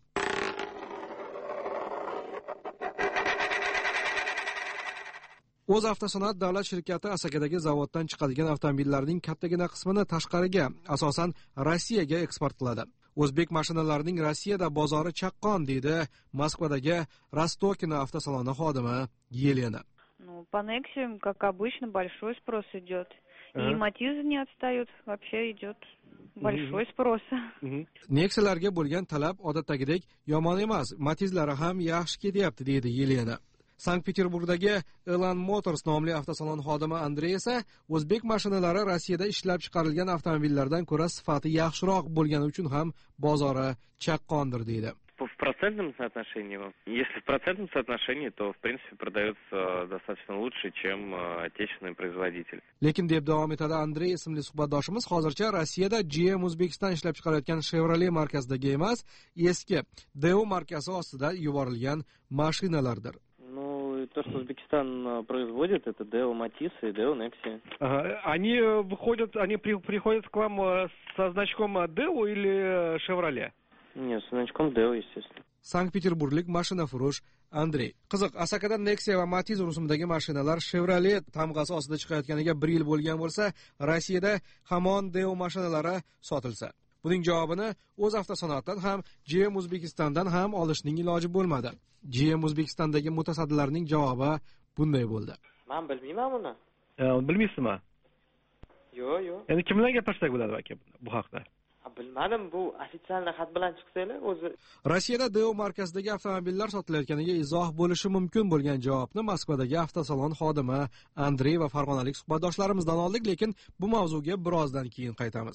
O'z avtosanoat davlat shirkati Asakadagi zavoddan chiqadigan avtomobillarning kattagina qismini tashqariga, asosan Rossiyaga eksport qiladi. O'zbek mashinalarining Rossiyada bozori chaqqon, deydi Moskvadagi Rostokino avtosaloni xodimi Yelena. Ну, по Nexia, как обычно, большой спрос идет. И Матизы не отстают, вообще идет большой спрос. Nexialarga bo'lgan talab odatdagidek yomon emas, Matizlari ham yaxshi ketyapti, deydi Yelena. Sankt-Peterburgdagi Elan Motors nomli avtosalon xodimi Andrey esa o'zbek mashinalari Rossiyada ishlab chiqarilgan avtomobillardan ko'ra sifati yaxshiroq bo'lgani uchun ham bozori chaqqondir, deydi. В процентном соотношении, если в процентном соотношении, то в принципе продается достаточно лучше, чем отечественный производитель. Lekin deb davom etadi Andrey ismli suhbatdoshimiz, hozircha Rossiyada G M O'zbekiston ishlab chiqarayotgan Chevrolet markasidagi emas, eski Deo markasi ostida yuborilgan mashinalardir. То, что Узбекистан производит, это Deo Matiz и Deo Nexia. Ага. Они выходят, они при, приходят к вам со значком Deo или Chevrolet? Нет, со значком Deo, естественно. Sankt-Peterburglik mashinafurush Andrey. Qiziq, Asakada Nexia va Matiz rusumidagi mashinalar Chevrolet tamg'asi ostida chiqayotganiga bir yil bo'lgan bo'lsa, Rossiyada hamon Deo mashinalari sotilsa. Buning javobini O'z avtosanoatdan ham G M O'zbekistondan ham olishning iloji bo'lmadi. G M O'zbekistondagi mutasaddilarning javobi bunday bo'ldi. Men bilmayman buni. Bilmaysizmi? Yo'q, yo'q. Endi kim bilan gaplashsak bo'ladi aka bu haqda? Bilmadim, bu ofitsial xat bilan chiqsanglar o'zi. Rossiyada Deo markasidagi avtomobillar sotilayotganiga izoh bo'lishi mumkin bo'lgan javobni Moskvadagi avtosalon xodimi Andrey va farg'onalik suhbatdoshlarimizdan oldik, lekin bu mavzuga birozdan keyin qaytamiz.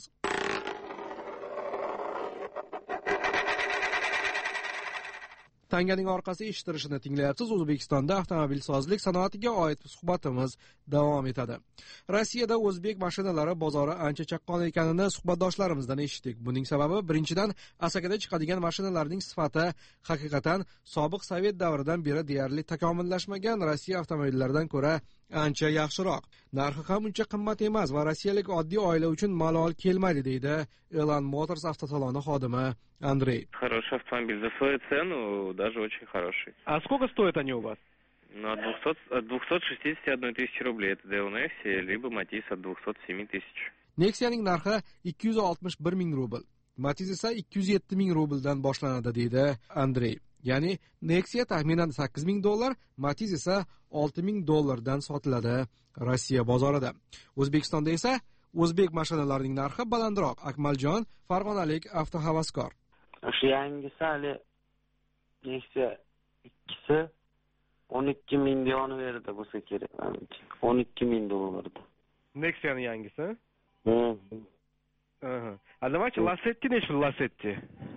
Tanganing orqasi eshittirishini tinglayapsiz. O'zbekistonda avtomobilsozlik sanoatiga oid suhbatimiz davom etadi. Rossiyada o'zbek mashinalari bozori ancha chaqqon ekanini suhbatdoshlarimizdan eshitdik. Buning sababi birinchidan Asakada chiqadigan mashinalarning sifati haqiqatan sobiq Sovet davridan beri deyarli takomillashmagan Rossiya avtomobillaridan ko'ra ancha yaxshiroq. Narxi ham uncha qimmat emas va rossiyalik oddiy oila uchun malol kelmaydi, deydi Elan Motors avtosaloni xodimi Andrey. Хороший автомобиль за свою цену, даже очень хороший. А сколько стоят они у вас? Ну, от двухсот, от двухсот шестидесяти одной тысячи рублей. Это дэ эл эф, либо Матис от двухсот семи тысяч. Nexia'ning narxi ikki yuz oltmish bir ming rubl. Matiz esa ikki yuz yetti ming rubldan boshlanadi, deydi Andrey. Ya'ni Nexia taxminan sakkiz ming dollar, Matiz esa olti ming dollardan sotiladi Rossiya bozorida. O'zbekistonda esa o'zbek mashinalarining narxi balandroq. Akmaljon farg'onalik avtohavaskor. Shu yangisi hali Nexia ikkisi o'n ikki ming yoniverdi bo'lsa kerak. o'n ikki ming dollarda. Nexia'ning yangisi? Hmm. Aha. Adamachi Lacetti nechta Lacetti?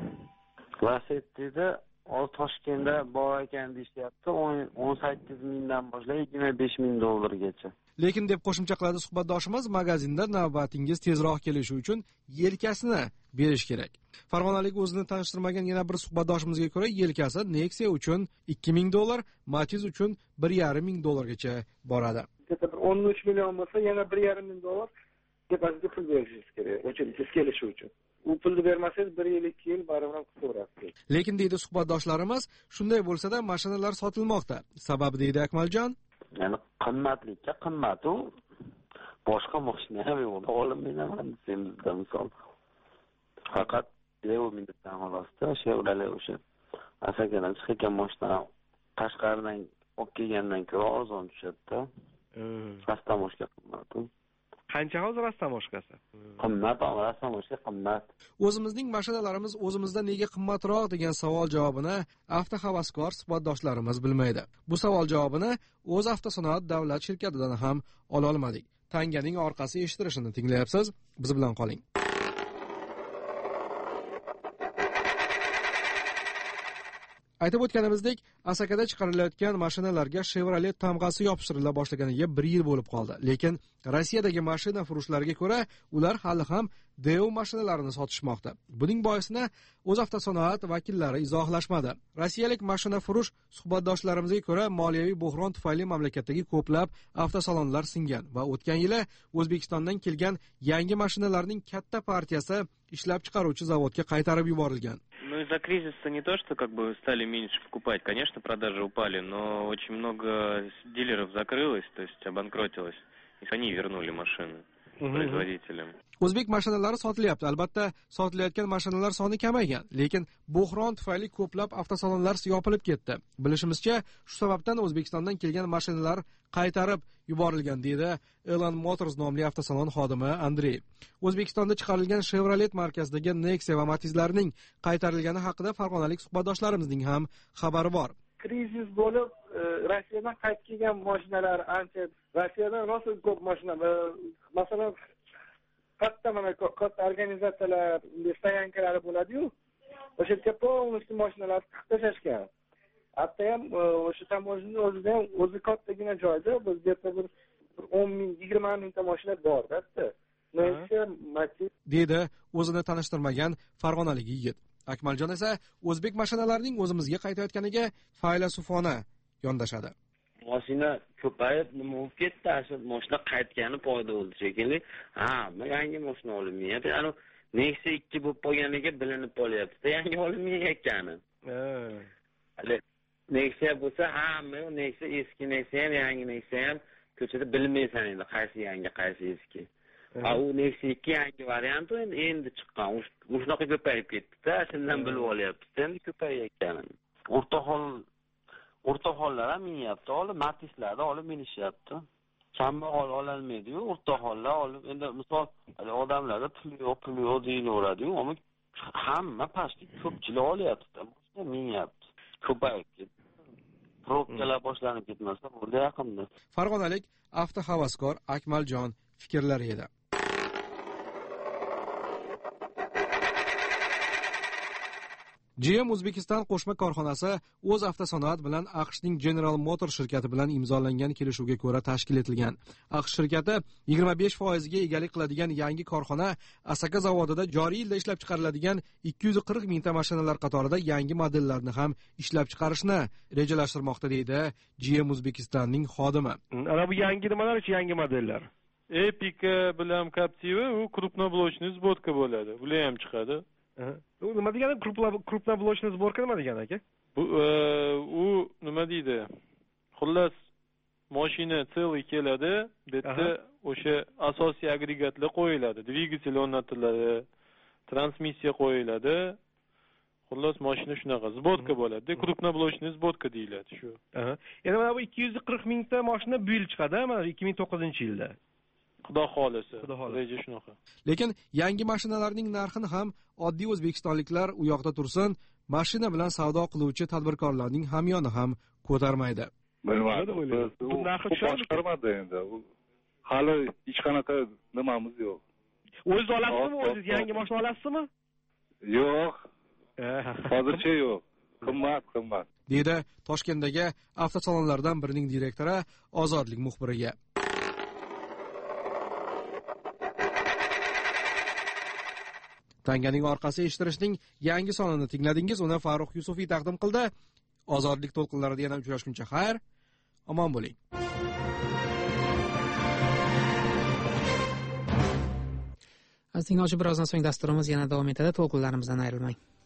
Lacetti'da o Toshkentda bor ekan deyapti. o'n sakkiz mingdan boshlab yigirma besh ming dollargacha. Lekin deb qo'shimcha qiladi suhbatdoshimiz, magazinda navbatingiz tezroq kelishi uchun yelkasini berish kerak. Farg'onalik o'zini tanishtirmagan yana bir suhbatdoshimizga ko'ra, yelkasi Nexia uchun ikki ming dollar, Matiz uchun bir yarim ming dollargacha boradi. o'n uch million bo'lsa, yana bir yarim ming dollar tepasiga pul berishingiz kerak, o'sha kelishi uchun. U pulni bermasangiz bir yil ikki yil baribir kutaverasiz. Lekin deydi suhbatdoshlarimiz, shunday bo'lsa-da mashinalar sotilmoqda. Sababi deydi Akmaljon? Ya'ni qimmatlikka qimmat u. Boshqa mashina ham yo'q. Olmayman desemizda misol. Faqat Leo minutdan xolosda Chevrolet o'sha Asakadan chiqqan mashina Qashqardan olib kelgandan ko'ra arzon tushadi-da. Rastamoshka qimmat u. Qancha hozir rastamoshkasi? Qimmat, rastamoshka qimmat. O'zimizning mashinalarimiz o'zimizda nega qimmatroq degan savol javobini avtohavaskor suhbatdoshlarimiz bilmaydi. Bu savol javobini o'z avtosanoat davlat shirkatidan ham ola olmadik. Tanganing orqasi eshittirishini tinglayapsiz. Biz bilan qoling. Aytib o'tganimizdek, Asakada chiqarilayotgan mashinalarga Chevrolet tamg'asi yopishtirila boshlaganiga bir yil bo'lib qoldi. Lekin Rossiyadagi mashina furushlariga ko'ra, ular hali ham dé o mashinalarini sotishmoqda. Buning boisini o'z avtosanoat vakillari izohlashmadi. Rossiyalik mashina furush suhbatdoshlarimizga ko'ra, moliyaviy buhron tufayli mamlakatdagi ko'plab avtosalonlar singan va o'tgan yili O'zbekistondan kelgan yangi mashinalarning katta partiyasi ishlab chiqaruvchi zavodga qaytarib yuborilgan. Ну, из-за кризиса не то, что как бы стали меньше покупать, конечно, продажи упали, но очень много дилеров закрылось, то есть обанкротилось, и они вернули машины производителям. O'zbek mashinalari sotilyapti. Albatta, sotilayotgan mashinalar soni kamaygan, lekin buhron tufayli ko'plab avtosalonlar yopilib ketdi. Bilishimizcha, shu sababdan O'zbekistondan kelgan mashinalar qaytarib yuborilgan, deydi Elan Motors nomli avtosalon xodimi Andrey. O'zbekistonda chiqarilgan Chevrolet markazidagi Nexia va Matizlarning qaytarilgani haqida farg'onalik suhbatdoshlarimizning ham xabari bor. Krizis bo'lib, Rossiyadan qaytib kelgan mashinalar ancha, Rossiyadan rosa ko'p mashina, masalan, katta mana katta organizatsiyalar, stoyankalari bo'ladi-yu. O'sha yerga полностью mashinalar chiqib tashlashgan. Hatto ham o'sha tamojning o'zida ham o'zi kattagina joyda biz bu yerda bir o'n ming, yigirma mingta mashina bor, hatto. Nexia, Matiz deydi o'zini tanishtirmagan farg'onalik yigit. Akmaljon esa o'zbek mashinalarining o'zimizga qaytayotganiga faylasufona yondashadi. Mashina ko'payib, nima bo'lib ketdi? Shu mashina qaytgani foyda bo'ldi shekilli. Ha, yangi mashina olinmayapti. Ana Nexia ikki bo'lib qolganiga bilinib qolyapti. Yangi olinmayotgani. Ha. Nexia bo'lsa, hamma Nexia eski Nexia ham, yangi Nexia ham ko'chada bilmaysan endi qaysi yangi, qaysi eski. Ha, u Nexia ikki yangi varianti endi endi chiqqan. O'shanaqa ko'payib ketdi-da, shundan bilib olyapmiz. Endi ko'payayotganini. O'rtahol o'rtahollar ham minyapti, olib Matizlarda olib minishyapti. Kambag'al ololmaydi-yu, o'rtahollar olib, endi misol odamlarda pul yo'q, pul yo'q deyilaveradi-yu, ammo hamma pastki ko'pchilik olyapti-da, boshqa minyapti. Ko'payib ketdi. Probkalar boshlanib ketmasa, bo'ldi yaqinda. Farg'onalik avtohavaskor Akmaljon fikrlari edi. G M Uzbekistan qo'shma korxonasi o'z avtosanoat bilan AQShning General Motors shirkati bilan imzolangan kelishuvga ko'ra tashkil etilgan. AQSh shirkati yigirma besh foizga egalik qiladigan yangi korxona Asaka zavodida joriy yilda ishlab chiqariladigan ikki yuz qirq mingta mashinalar qatorida yangi modellarni ham ishlab chiqarishni rejalashtirmoqda, deydi G M Uzbekistanning xodimi. Ana bu yangi nimalar, yangi modellar? Epica bilan Captiva u krupnoblочный сборка bo'ladi. Bular ham chiqadi. U nima degani krupnoblочный сборка nima degani aka? Bu u nima deydi? Xullas mashina целый keladi, bu yerda o'sha asosiy agregatlar qo'yiladi, dvigatel o'rnatiladi, transmissiya qo'yiladi. Xullas mashina shunaqa сборка bo'ladi. Krupnoblочный сборка deyiladi shu. Endi mana bu ikki yuz qirq mingta mashina bu yil chiqadi, mana ikki ming to'qqizinchi yilda. Xudo xolisa. Reja shunaqa. Lekin yangi mashinalarning narxini ham oddiy o'zbekistonliklar u yoqda tursin, mashina bilan savdo qiluvchi tadbirkorlarning hamyoni ham ko'tarmaydi. Bilmadim. Bu narxi boshqarmadi endi. Hali hech qanaqa nimamiz yo'q. O'zingiz olasizmi, o'zingiz yangi mashina olasizmi? Yo'q. Hozircha yo'q. Qimmat, qimmat. Deydi Toshkentdagi avtosalonlardan birining direktori Ozodlik muxbiriga. Tanganing orqasi eshittirishning yangi sonini tingladingiz. Uni Farruh Yusufiy taqdim qildi. Ozodlik to'lqinlarida yana uchrashguncha xayr, omon bo'ling. Aziz tinglovchi, birozdan so'ng dasturimiz yana davom etadi. To'lqinlarimizdan ayrilmang.